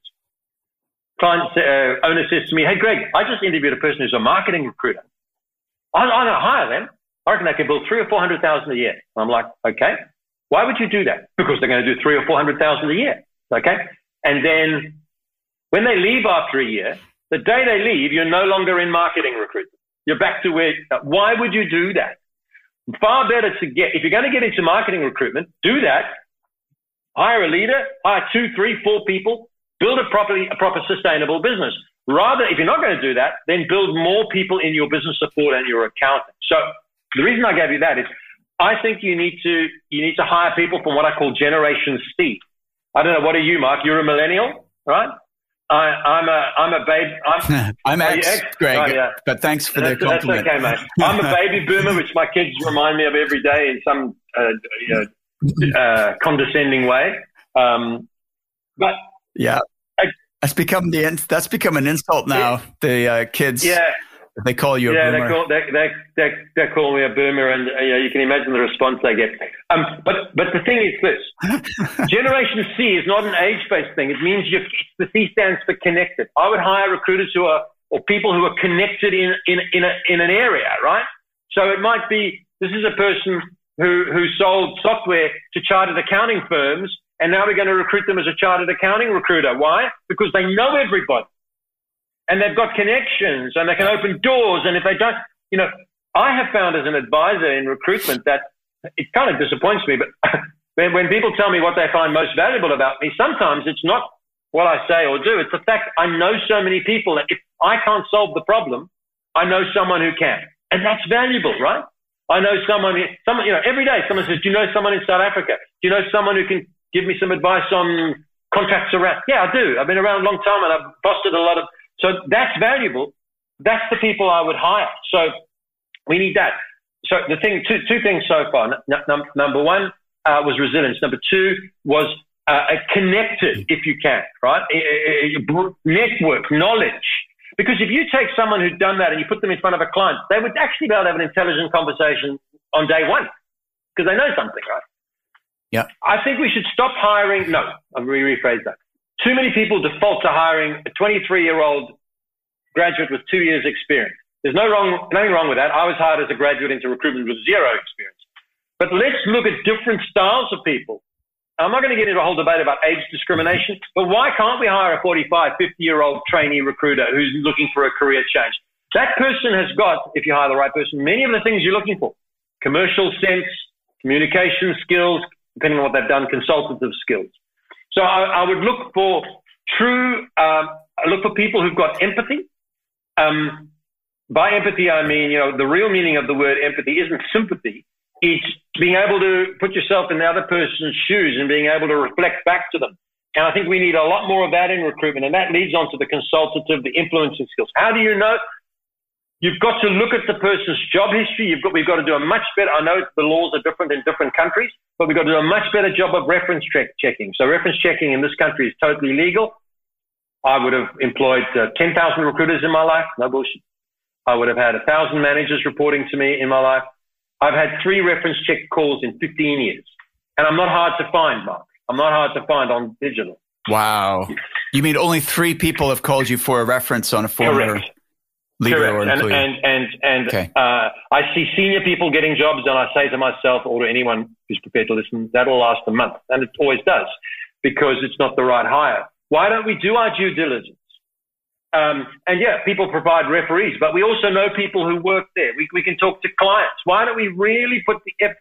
Owner says to me, hey, Greg, I just interviewed a person who's a marketing recruiter. I'm going to hire them. I reckon they can build $300,000 or $400,000 a year. And I'm like, okay. Why would you do that? Because they're going to do $300,000 or $400,000 a year. Okay. And then when they leave after a year, the day they leave, you're no longer in marketing recruitment. You're back to why would you do that? Far better if you're going to get into marketing recruitment, do that. Hire a leader, hire 2, 3, 4 people, build a proper sustainable business. Rather, if you're not going to do that, then build more people in your business support and your accounting. So the reason I gave you that is I think you need to hire people from what I call Generation C. I don't know. What are you, Mark? You're a millennial, right? I'm a baby. I'm X, Greg, but thanks for the compliment. That's okay, mate. I'm a baby boomer, which my kids remind me of every day in some condescending way. But yeah, that's become an insult now. The kids. Yeah. They call you a boomer. They call me a boomer, and you can imagine the response they get. But the thing is this: Generation C is not an age-based thing. It means the C stands for connected. I would hire recruiters or people who are connected in an area, right? So it might be this is a person who sold software to chartered accounting firms, and now we're going to recruit them as a chartered accounting recruiter. Why? Because they know everybody. And they've got connections and they can open doors. And if they don't, I have found as an advisor in recruitment that it kind of disappoints me, but when people tell me what they find most valuable about me, sometimes it's not what I say or do. It's the fact I know so many people that if I can't solve the problem, I know someone who can. And that's valuable, right? I know someone, every day someone says, do you know someone in South Africa? Do you know someone who can give me some advice on contracts around? Yeah, I do. I've been around a long time and I've fostered a lot of, so that's valuable. That's the people I would hire. So we need that. So the thing, two things so far. Number one was resilience. Number two was connected, if you can, right? Network, knowledge. Because if you take someone who'd done that and you put them in front of a client, they would actually be able to have an intelligent conversation on day one because they know something, right? Yeah. I think we should stop hiring. No, I'll rephrase that. Too many people default to hiring a 23-year-old graduate with 2 years experience. There's nothing wrong with that. I was hired as a graduate into recruitment with 0 experience. But let's look at different styles of people. I'm not going to get into a whole debate about age discrimination, but why can't we hire a 45, 50-year-old trainee recruiter who's looking for a career change? That person has got, if you hire the right person, many of the things you're looking for. Commercial sense, communication skills, depending on what they've done, consultative skills. So I would look for look for people who've got empathy. By empathy, I mean, the real meaning of the word empathy isn't sympathy. It's being able to put yourself in the other person's shoes and being able to reflect back to them. And I think we need a lot more of that in recruitment. And that leads on to the consultative, the influencing skills. How do you know? You've got to look at the person's job history. We've got to do a much better. I know the laws are different in different countries, but we've got to do a much better job of reference checking. So reference checking in this country is totally legal. I would have employed 10,000 recruiters in my life. No bullshit. I would have had 1,000 managers reporting to me in my life. I've had 3 reference check calls in 15 years. And I'm not hard to find, Mark. I'm not hard to find on digital. Wow. You mean only 3 people have called you for a reference on a former leader or employee? And okay. I see senior people getting jobs, and I say to myself or to anyone who's prepared to listen, that'll last a month. And it always does, because it's not the right hire. Why don't we do our due diligence? And yeah, people provide referees, but we also know people who work there. We can talk to clients. Why don't we really put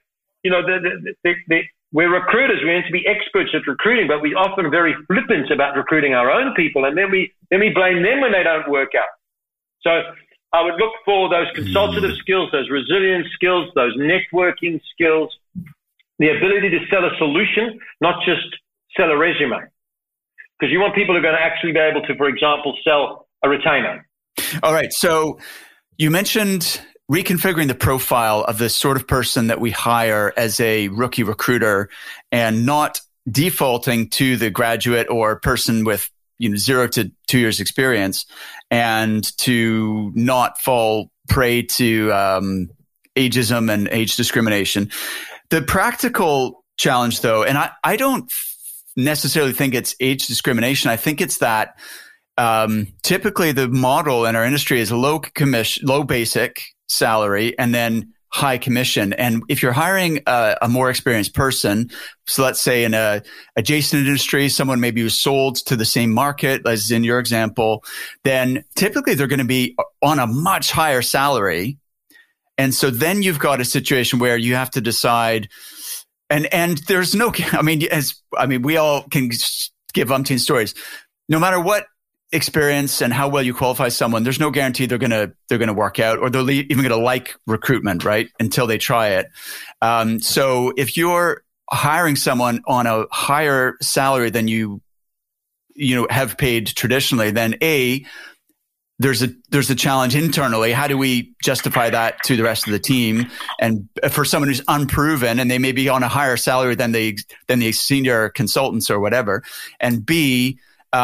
we're recruiters. We're meant to be experts at recruiting, but we're often very flippant about recruiting our own people, and then we blame them when they don't work out. So I would look for those consultative skills, those resilience skills, those networking skills, the ability to sell a solution, not just sell a resume. Because you want people who are going to actually be able to, for example, sell a retainer. All right. So you mentioned reconfiguring the profile of the sort of person that we hire as a rookie recruiter and not defaulting to the graduate or person with 0 to 2 years experience, and to not fall prey to ageism and age discrimination. The practical challenge, though, and I don't necessarily think it's age discrimination. I think it's that typically the model in our industry is low basic salary and then high commission. And if you're hiring a more experienced person, so let's say in a adjacent industry, someone maybe who's sold to the same market, as in your example, then typically they're going to be on a much higher salary. And so then you've got a situation where you have to decide. And there's no, we all can give umpteen stories. No matter what experience and how well you qualify someone, there's no guarantee they're gonna work out, or they're even gonna like recruitment, right? Until they try it. So if you're hiring someone on a higher salary than you have paid traditionally, then there's a challenge internally. How do we justify that to the rest of the team? And for someone who's unproven and they may be on a higher salary than the senior consultants or whatever. And B,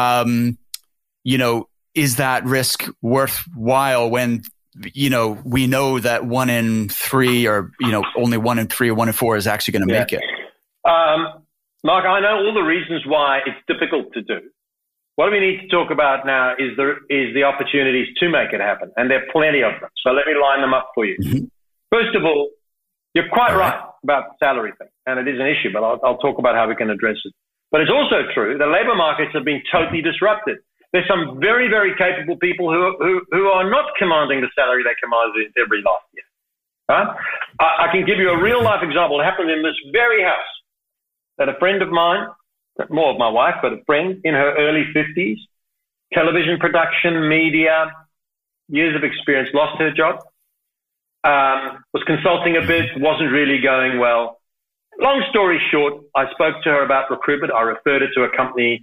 is that risk worthwhile when, we know that 1 in 3 or, only 1 in 3 or 1 in 4 is actually going to make it? Mark, I know all the reasons why it's difficult to do. What we need to talk about now is the opportunities to make it happen, and there are plenty of them. So let me line them up for you. Mm-hmm. First of all, you're quite right about the salary thing, and it is an issue, but I'll talk about how we can address it. But it's also true that labor markets have been totally disrupted. There's some very, very capable people who are not commanding the salary they commanded every last year. Right? I can give you a real life example. It happened in this very house that a friend of mine, more of my wife, but a friend in her early 50s, television production, media, years of experience, lost her job, was consulting a bit, wasn't really going well. Long story short, I spoke to her about recruitment. I referred her to a company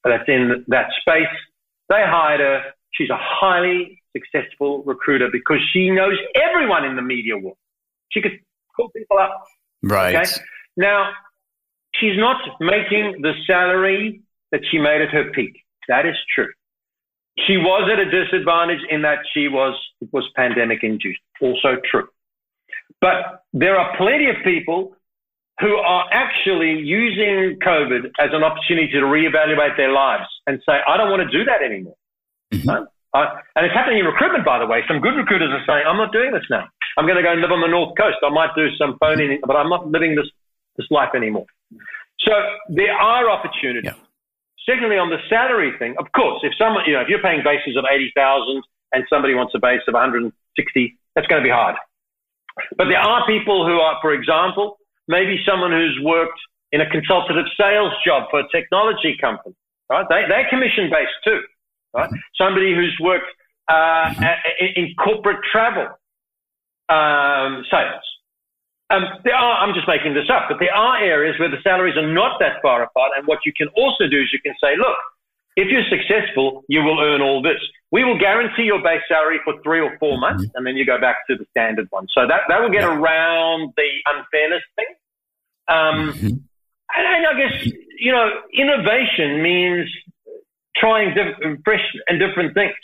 that's in that space. They hired her. She's a highly successful recruiter because she knows everyone in the media world. She could call people up. Right. Okay? Now, she's not making the salary that she made at her peak. That is true. She was at a disadvantage in that it was pandemic induced. Also true. But there are plenty of people who are actually using COVID as an opportunity to reevaluate their lives and say, I don't want to do that anymore. Mm-hmm. No? And it's happening in recruitment, by the way. Some good recruiters are saying, I'm not doing this now. I'm going to go and live on the North Coast. I might do some phoning, but I'm not living this life anymore. So there are opportunities. Yeah. Secondly, on the salary thing, of course, if you're paying bases of 80,000 and somebody wants a base of 160, that's going to be hard. But there are people who are, for example, maybe someone who's worked in a consultative sales job for a technology company, right? They're commission-based too, right? Somebody who's worked in corporate travel sales. I'm just making this up, but there are areas where the salaries are not that far apart. And what you can also do is you can say, look, if you're successful, you will earn all this. We will guarantee your base salary for 3 or 4 months, and then you go back to the standard one. So that will get around the unfairness thing. And I guess, innovation means trying fresh and different things.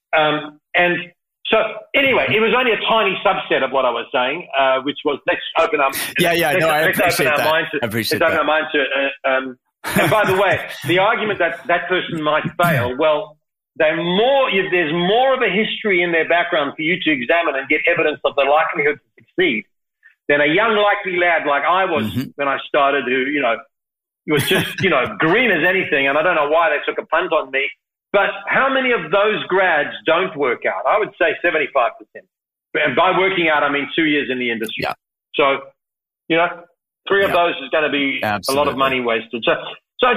So anyway, it was only a tiny subset of what I was saying, which was let's open up. I appreciate that. Let's open our minds to it. And by the way, the argument that person might fail, well, there's more of a history in their background for you to examine and get evidence of the likelihood to succeed than a young likely lad like I was when I started, who was just green as anything, and I don't know why they took a punt on me. But how many of those grads don't work out? I would say 75%. And by working out, I mean 2 years in the industry. Yeah. So, 3 of those is going to be a lot of money wasted. So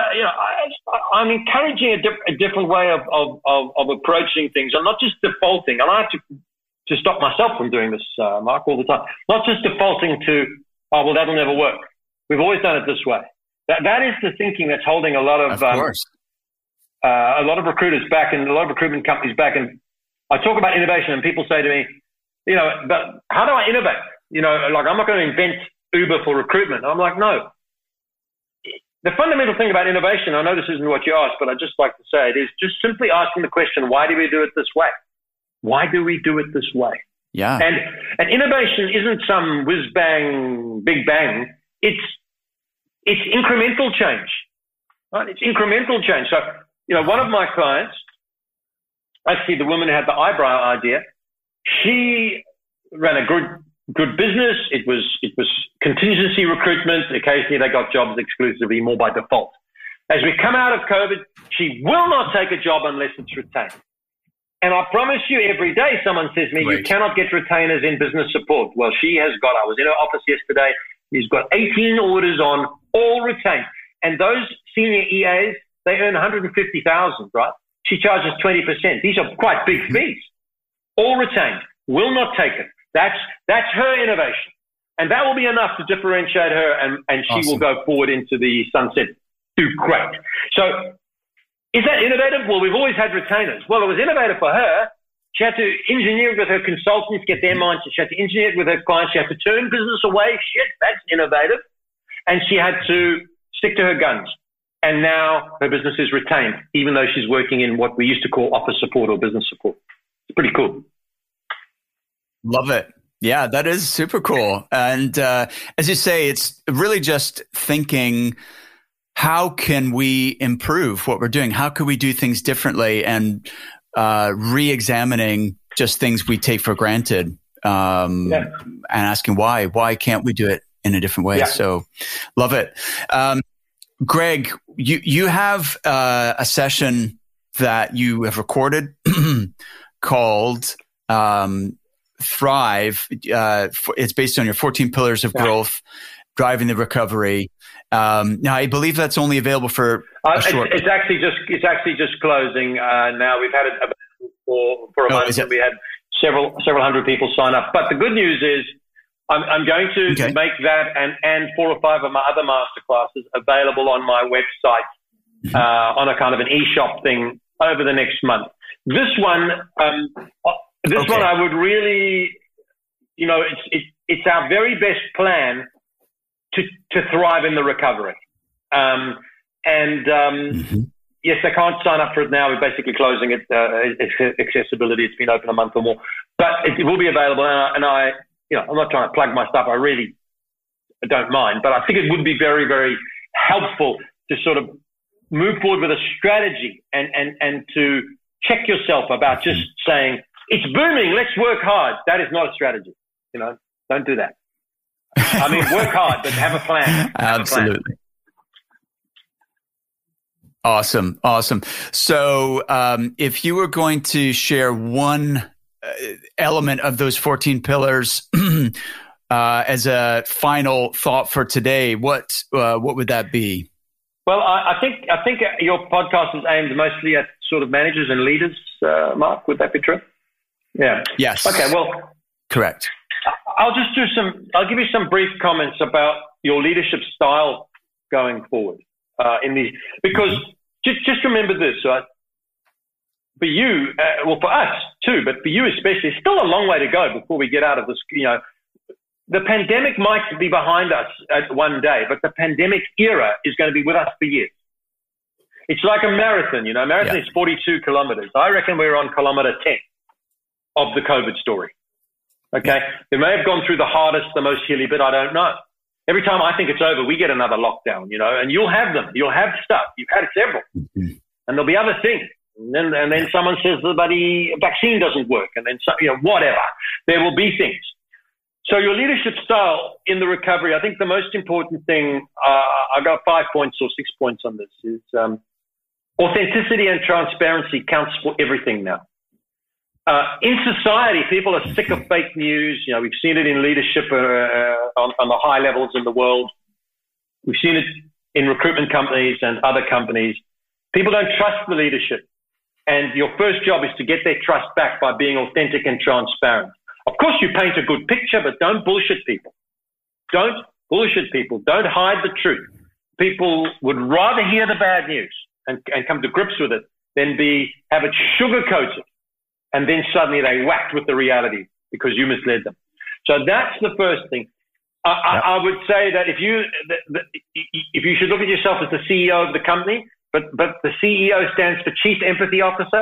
I'm encouraging a different way of approaching things. I'm not just defaulting. And I have to stop myself from doing this, Mark, all the time. Not just defaulting to, that'll never work. We've always done it this way. That is the thinking that's holding a lot of course. A lot of recruiters back and a lot of recruitment companies back. And I talk about innovation and people say to me, but how do I innovate? I'm not going to invent Uber for recruitment. I'm like, no. The fundamental thing about innovation, I know this isn't what you asked, but I'd just like to say it, is just simply asking the question, why do we do it this way? Why do we do it this way? Yeah. And innovation isn't some whiz-bang, big bang. It's incremental change. Right? It's incremental change. So, one of my clients, actually the woman who had the eyebrow idea, she ran a good business. It was contingency recruitment. Occasionally they got jobs exclusively, more by default. As we come out of COVID, she will not take a job unless it's retained. And I promise you, every day someone says to me, you cannot get retainers in business support. Well, I was in her office yesterday. She's got 18 orders on, all retained. And those senior EAs, they earn $150,000, right? She charges 20%. These are quite big fees. All retained. Will not take it. That's her innovation. And that will be enough to differentiate her, and she will go forward into the sunset. Do great. So is that innovative? Well, we've always had retainers. Well, it was innovative for her. She had to engineer it with her consultants, get their mindset. She had to engineer it with her clients. She had to turn business away. Shit, that's innovative. And she had to stick to her guns. And now her business is retained, even though she's working in what we used to call office support or business support. It's pretty cool. Love it. Yeah, that is super cool. And as you say, it's really just thinking, how can we improve what we're doing? How can we do things differently? And re-examining just things we take for granted and asking why. Why can't we do it in a different way? Yeah. So love it. Greg, you have a session that you have recorded called Thrive. It's based on your 14 pillars of growth, driving the recovery. Now, I believe that's only available for a short. It's actually just closing now. We've had it available for a month, and we had several hundred people sign up. But the good news is, I'm going to make that and 4 or 5 of my other masterclasses available on my website on a kind of an e-shop thing over the next month. This one, one I would really, it's our very best plan to thrive in the recovery. Yes, they can't sign up for it now. We're basically closing it, accessibility. It's been open a month or more, but it will be available. And I'm not trying to plug my stuff. I really don't mind, but I think it would be very, very helpful to sort of move forward with a strategy and to check yourself about just saying, it's booming, let's work hard. That is not a strategy. Don't do that. I mean, work hard, but have a plan. Absolutely. Awesome. So if you were going to share one element of those 14 pillars as a final thought for today, what would that be? Well, I think your podcast is aimed mostly at sort of managers and leaders, Mark. Would that be true? Yeah. Yes. Okay. Well, correct. I'll give you some brief comments about your leadership style going forward because just remember this, right? For you, for us too, but for you especially, it's still a long way to go before we get out of this. The pandemic might be behind us at one day, but the pandemic era is going to be with us for years. It's like a marathon, marathon is 42 kilometers. I reckon we're on kilometer 10 of the COVID story. Okay. They may have gone through the hardest, the most hilly bit. I don't know. Every time I think it's over, we get another lockdown, and you'll have them. You'll have stuff. You've had several, and there'll be other things. And then someone says the bloody vaccine doesn't work, and then whatever. There will be things. So your leadership style in the recovery, I think the most important thing, I got 5 points or 6 points on this, is authenticity and transparency counts for everything now. In society, people are sick of fake news. We've seen it in leadership on the high levels in the world. We've seen it in recruitment companies and other companies. People don't trust the leadership. And your first job is to get their trust back by being authentic and transparent. Of course, you paint a good picture, but don't bullshit people. Don't bullshit people. Don't hide the truth. People would rather hear the bad news and come to grips with it than have it sugar-coated. And then suddenly they whacked with the reality because you misled them. So that's the first thing. I would say that if you should look at yourself as the CEO of the company, but the CEO stands for Chief Empathy Officer.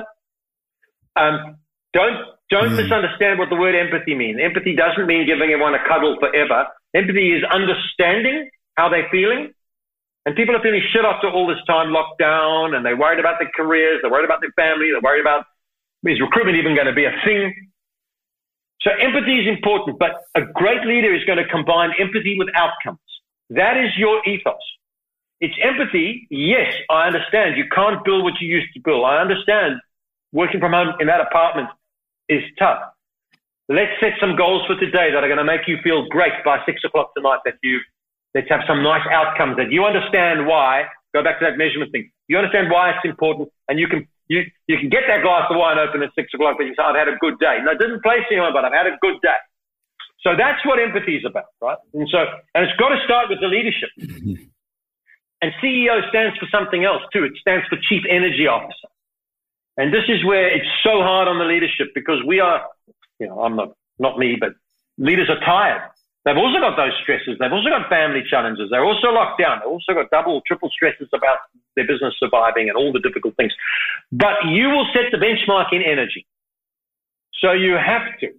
Don't misunderstand what the word empathy means. Empathy doesn't mean giving everyone a cuddle forever. Empathy is understanding how they're feeling. And people are feeling shit after all this time locked down, and they're worried about their careers, they're worried about their family, they're worried about, is recruitment even going to be a thing? So empathy is important, but a great leader is going to combine empathy with outcomes. That is your ethos. It's empathy. Yes, I understand. You can't build what you used to build. I understand working from home in that apartment is tough. Let's set some goals for today that are going to make you feel great by 6 o'clock tonight, let's have some nice outcomes that you understand why. Go back to that measurement thing. You understand why it's important, and you can get that glass of wine open at 6 o'clock, but you say, I've had a good day. No, it didn't place anyone, but I've had a good day. So that's what empathy is about, right? And it's got to start with the leadership. And CEO stands for something else too. It stands for Chief Energy Officer. And this is where it's so hard on the leadership, because we are, I'm not me, but leaders are tired. They've also got those stresses. They've also got family challenges. They're also locked down. They've also got double, triple stresses about their business surviving and all the difficult things. But you will set the benchmark in energy. So you have to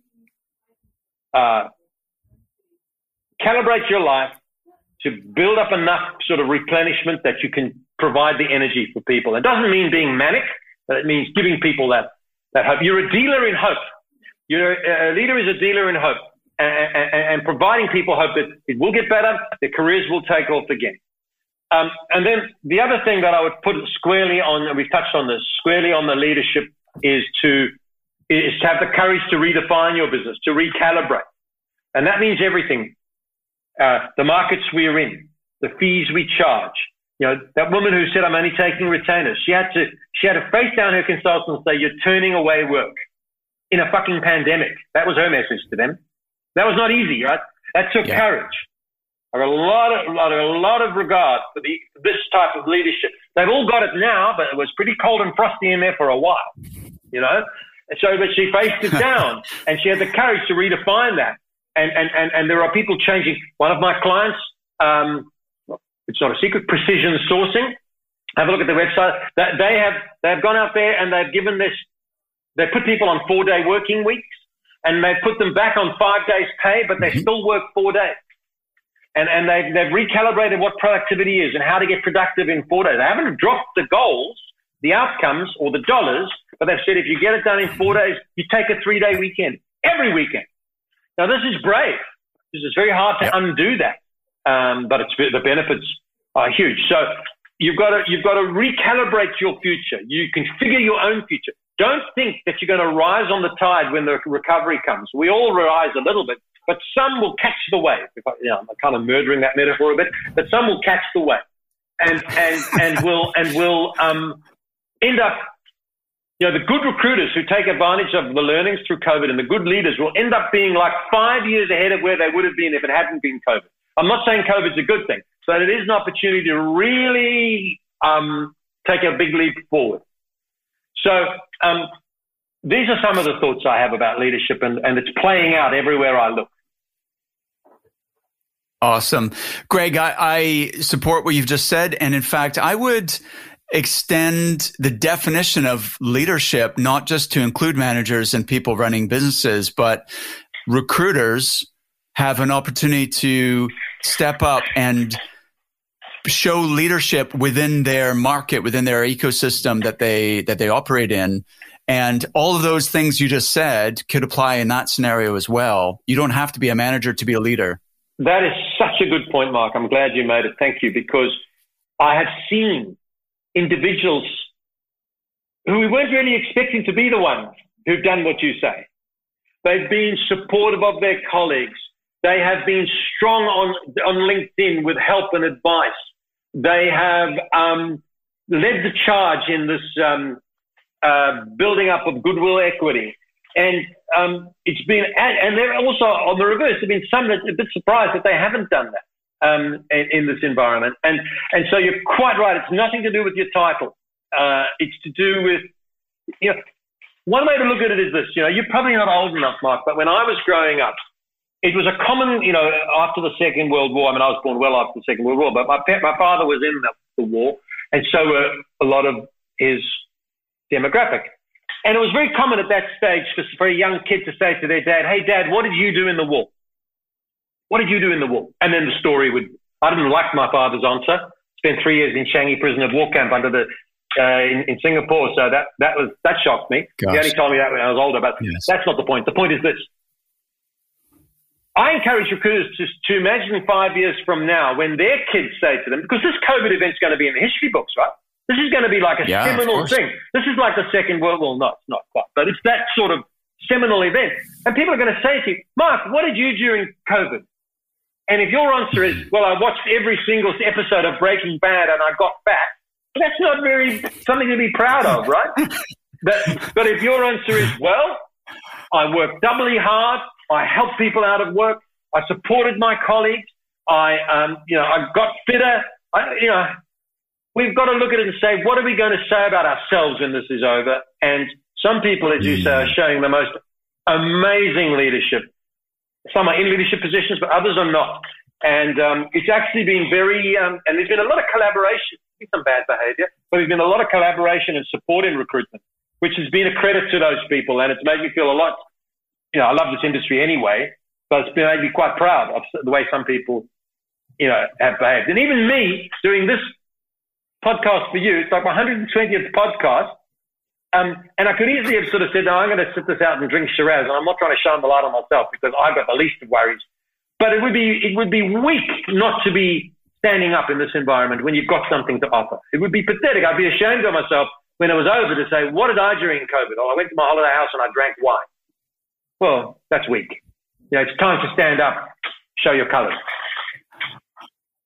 calibrate your life to build up enough sort of replenishment that you can provide the energy for people. It doesn't mean being manic, but it means giving people that hope. You're a dealer in hope. A leader is a dealer in hope. And providing people hope that it will get better, their careers will take off again. And then the other thing that I would put squarely on, and we've touched on this, squarely on the leadership is to have the courage to redefine your business, to recalibrate. And that means everything. The markets we're in, the fees we charge. That woman who said, I'm only taking retainers. She had to face down her consultants and say, you're turning away work in a fucking pandemic. That was her message to them. That was not easy, right? That took courage. I've got a lot of regard for this type of leadership. They've all got it now, but it was pretty cold and frosty in there for a while, you know. And so, but she faced it down, and she had the courage to redefine that. And there are people changing. One of my clients, it's not a secret, Precision Sourcing. Have a look at the website. They've gone out there and they've given this. They put people on 4-day working weeks, and they put them back on 5 days pay, but they still work 4 days. And they've recalibrated what productivity is and how to get productive in 4 days. They haven't dropped the goals, the outcomes, or the dollars, but they've said if you get it done in 4 days, you take a 3-day weekend, every weekend. Now, this is brave. This is very hard to undo that, but the benefits are huge. So you've got to recalibrate your future. You configure your own future. Don't think that you're going to rise on the tide when the recovery comes. We all rise a little bit, but some will catch the wave. I'm kind of murdering that metaphor a bit, but some will catch the wave, and will end up. You know, the good recruiters who take advantage of the learnings through COVID and the good leaders will end up being like 5 years ahead of where they would have been if it hadn't been COVID. I'm not saying COVID's a good thing, but it is an opportunity to really take a big leap forward. So these are some of the thoughts I have about leadership, and it's playing out everywhere I look. Awesome. Greg, I support what you've just said. And in fact, I would extend the definition of leadership, not just to include managers and people running businesses, but recruiters have an opportunity to step up and show leadership within their market, within their ecosystem that they operate in. And all of those things you just said could apply in that scenario as well. You don't have to be a manager to be a leader. That is such a good point, Mark. I'm glad you made it. Thank you, because I have seen individuals who we weren't really expecting to be the ones who've done what you say. They've been supportive of their colleagues. They have been strong on LinkedIn with help and advice. They have led the charge in this building up of goodwill equity. And it's been, and they're also on the reverse. There've been some that are a bit surprised that they haven't done that in this environment. And so you're quite right. It's nothing to do with your title. It's to do with, you know, one way to look at it is this. You know, you're probably not old enough, Mark, but when I was growing up, it was a common, you know, after the Second World War. I mean, I was born well after the Second World War, but my father was in the war, and so were a lot of his demographic. And it was very common at that stage for a young kid to say to their dad, "Hey, Dad, what did you do in the war? What did you do in the war?" And then the story would, I didn't like my father's answer. Spent 3 years in Changi prisoner of war camp under the in Singapore, so that shocked me. Gosh. He only told me that when I was older, but yes. That's not the point. The point is this. I encourage recruiters to imagine 5 years from now when their kids say to them, because this COVID event's going to be in the history books, right? This is going to be like a seminal thing. This is like the Second World War. Well, not quite, but it's that sort of seminal event. And people are going to say to you, "Mark, what did you do during COVID?" And if your answer is, "Well, I watched every single episode of Breaking Bad and I got fat," that's not very something to be proud of, right? But if your answer is, "Well, I worked doubly hard. I helped people out of work. I supported my colleagues. I got fitter." We've got to look at it and say, what are we going to say about ourselves when this is over? And some people, as you say, are showing the most amazing leadership. Some are in leadership positions, but others are not. And it's actually been very, and there's been a lot of collaboration, some bad behavior, but there's been a lot of collaboration and support in recruitment, which has been a credit to those people. And it's made me feel a lot, I love this industry anyway, but it's made me quite proud of the way some people, have behaved. And even me doing this podcast for you, it's like my 120th podcast. And I could easily have sort of said, "No, I'm going to sit this out and drink Shiraz," and I'm not trying to shine the light on myself because I've got the least of worries. But it would be weak not to be standing up in this environment when you've got something to offer. It would be pathetic. I'd be ashamed of myself when it was over to say, "What did I do during COVID? Oh, I went to my holiday house and I drank wine." Well, that's weak. It's time to stand up, show your colors.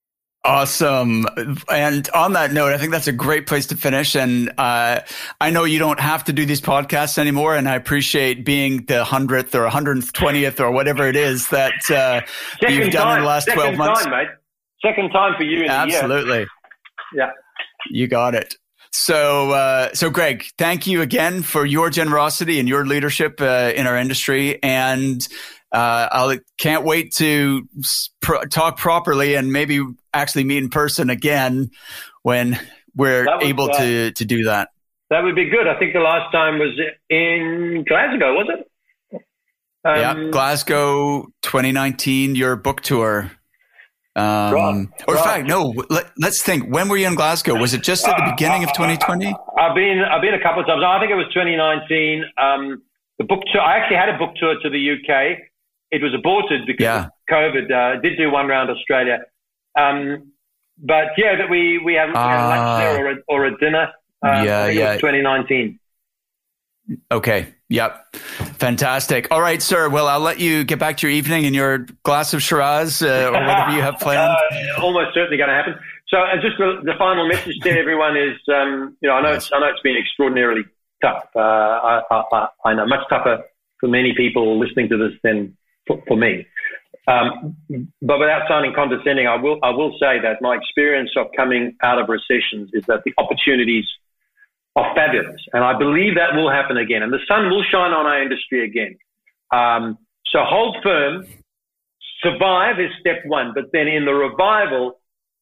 Awesome. And on that note, I think that's a great place to finish. And I know you don't have to do these podcasts anymore, and I appreciate being the 100th or 120th or whatever it is that you've done in the last 12 months. Second time, mate. Second time for you in the year. Absolutely. Yeah. You got it. So Greg, thank you again for your generosity and your leadership in our industry. And I can't wait to talk properly and maybe actually meet in person again when we're able to do that. That would be good. I think the last time was in Glasgow, was it? Yeah, Glasgow 2019, your book tour. Right. Or in fact, no, let's think. When were you in Glasgow? Was it just at the beginning of 2020? I've been a couple of times. I think it was 2019. The book tour, I actually had a book tour to the UK. It was aborted because of COVID. Did do one round Australia. But yeah, that we had lunch there or a dinner. It was 2019. Okay. Yep. Fantastic. All right, sir. Well, I'll let you get back to your evening and your glass of Shiraz or whatever you have planned. Almost certainly going to happen. So, just the final message to everyone is, I know it's been extraordinarily tough. I know much tougher for many people listening to this than for me. But without sounding condescending, I will say that my experience of coming out of recessions is that the opportunities are fabulous. And I believe that will happen again. And the sun will shine on our industry again. So hold firm. Survive is step one. But then in the revival,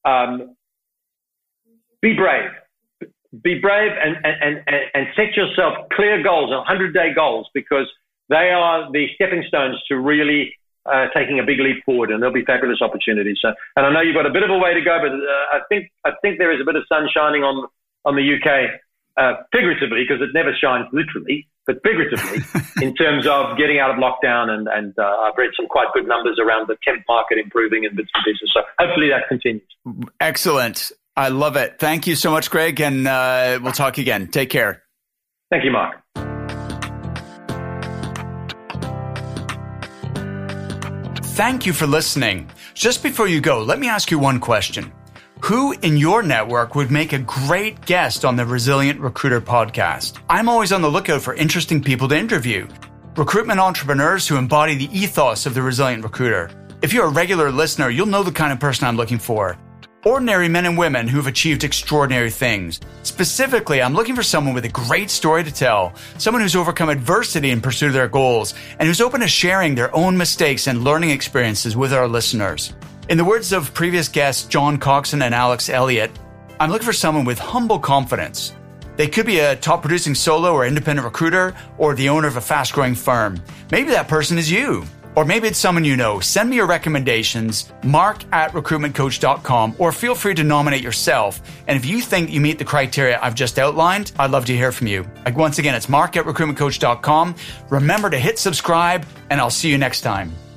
be brave. Be brave and set yourself clear goals, 100-day goals, because they are the stepping stones to really taking a big leap forward, and there'll be fabulous opportunities. So, and I know you've got a bit of a way to go, but I think there is a bit of sun shining on the UK. Figuratively, because it never shines literally, but figuratively, in terms of getting out of lockdown, and I've read some quite good numbers around the temp market improving and bits and pieces. So hopefully that continues. Excellent. I love it. Thank you so much, Greg, and we'll talk again. Take care. Thank you, Mark. Thank you for listening. Just before you go, let me ask you one question. Who in your network would make a great guest on the Resilient Recruiter podcast? I'm always on the lookout for interesting people to interview. Recruitment entrepreneurs who embody the ethos of the Resilient Recruiter. If you're a regular listener, you'll know the kind of person I'm looking for. Ordinary men and women who've achieved extraordinary things. Specifically, I'm looking for someone with a great story to tell, someone who's overcome adversity in pursuit of their goals, and who's open to sharing their own mistakes and learning experiences with our listeners. In the words of previous guests John Coxon and Alex Elliott, I'm looking for someone with humble confidence. They could be a top producing solo or independent recruiter, or the owner of a fast growing firm. Maybe that person is you. Or maybe it's someone you know. Send me your recommendations, mark@recruitmentcoach.com, or feel free to nominate yourself. And if you think you meet the criteria I've just outlined, I'd love to hear from you. Once again, it's mark@recruitmentcoach.com. Remember to hit subscribe, and I'll see you next time.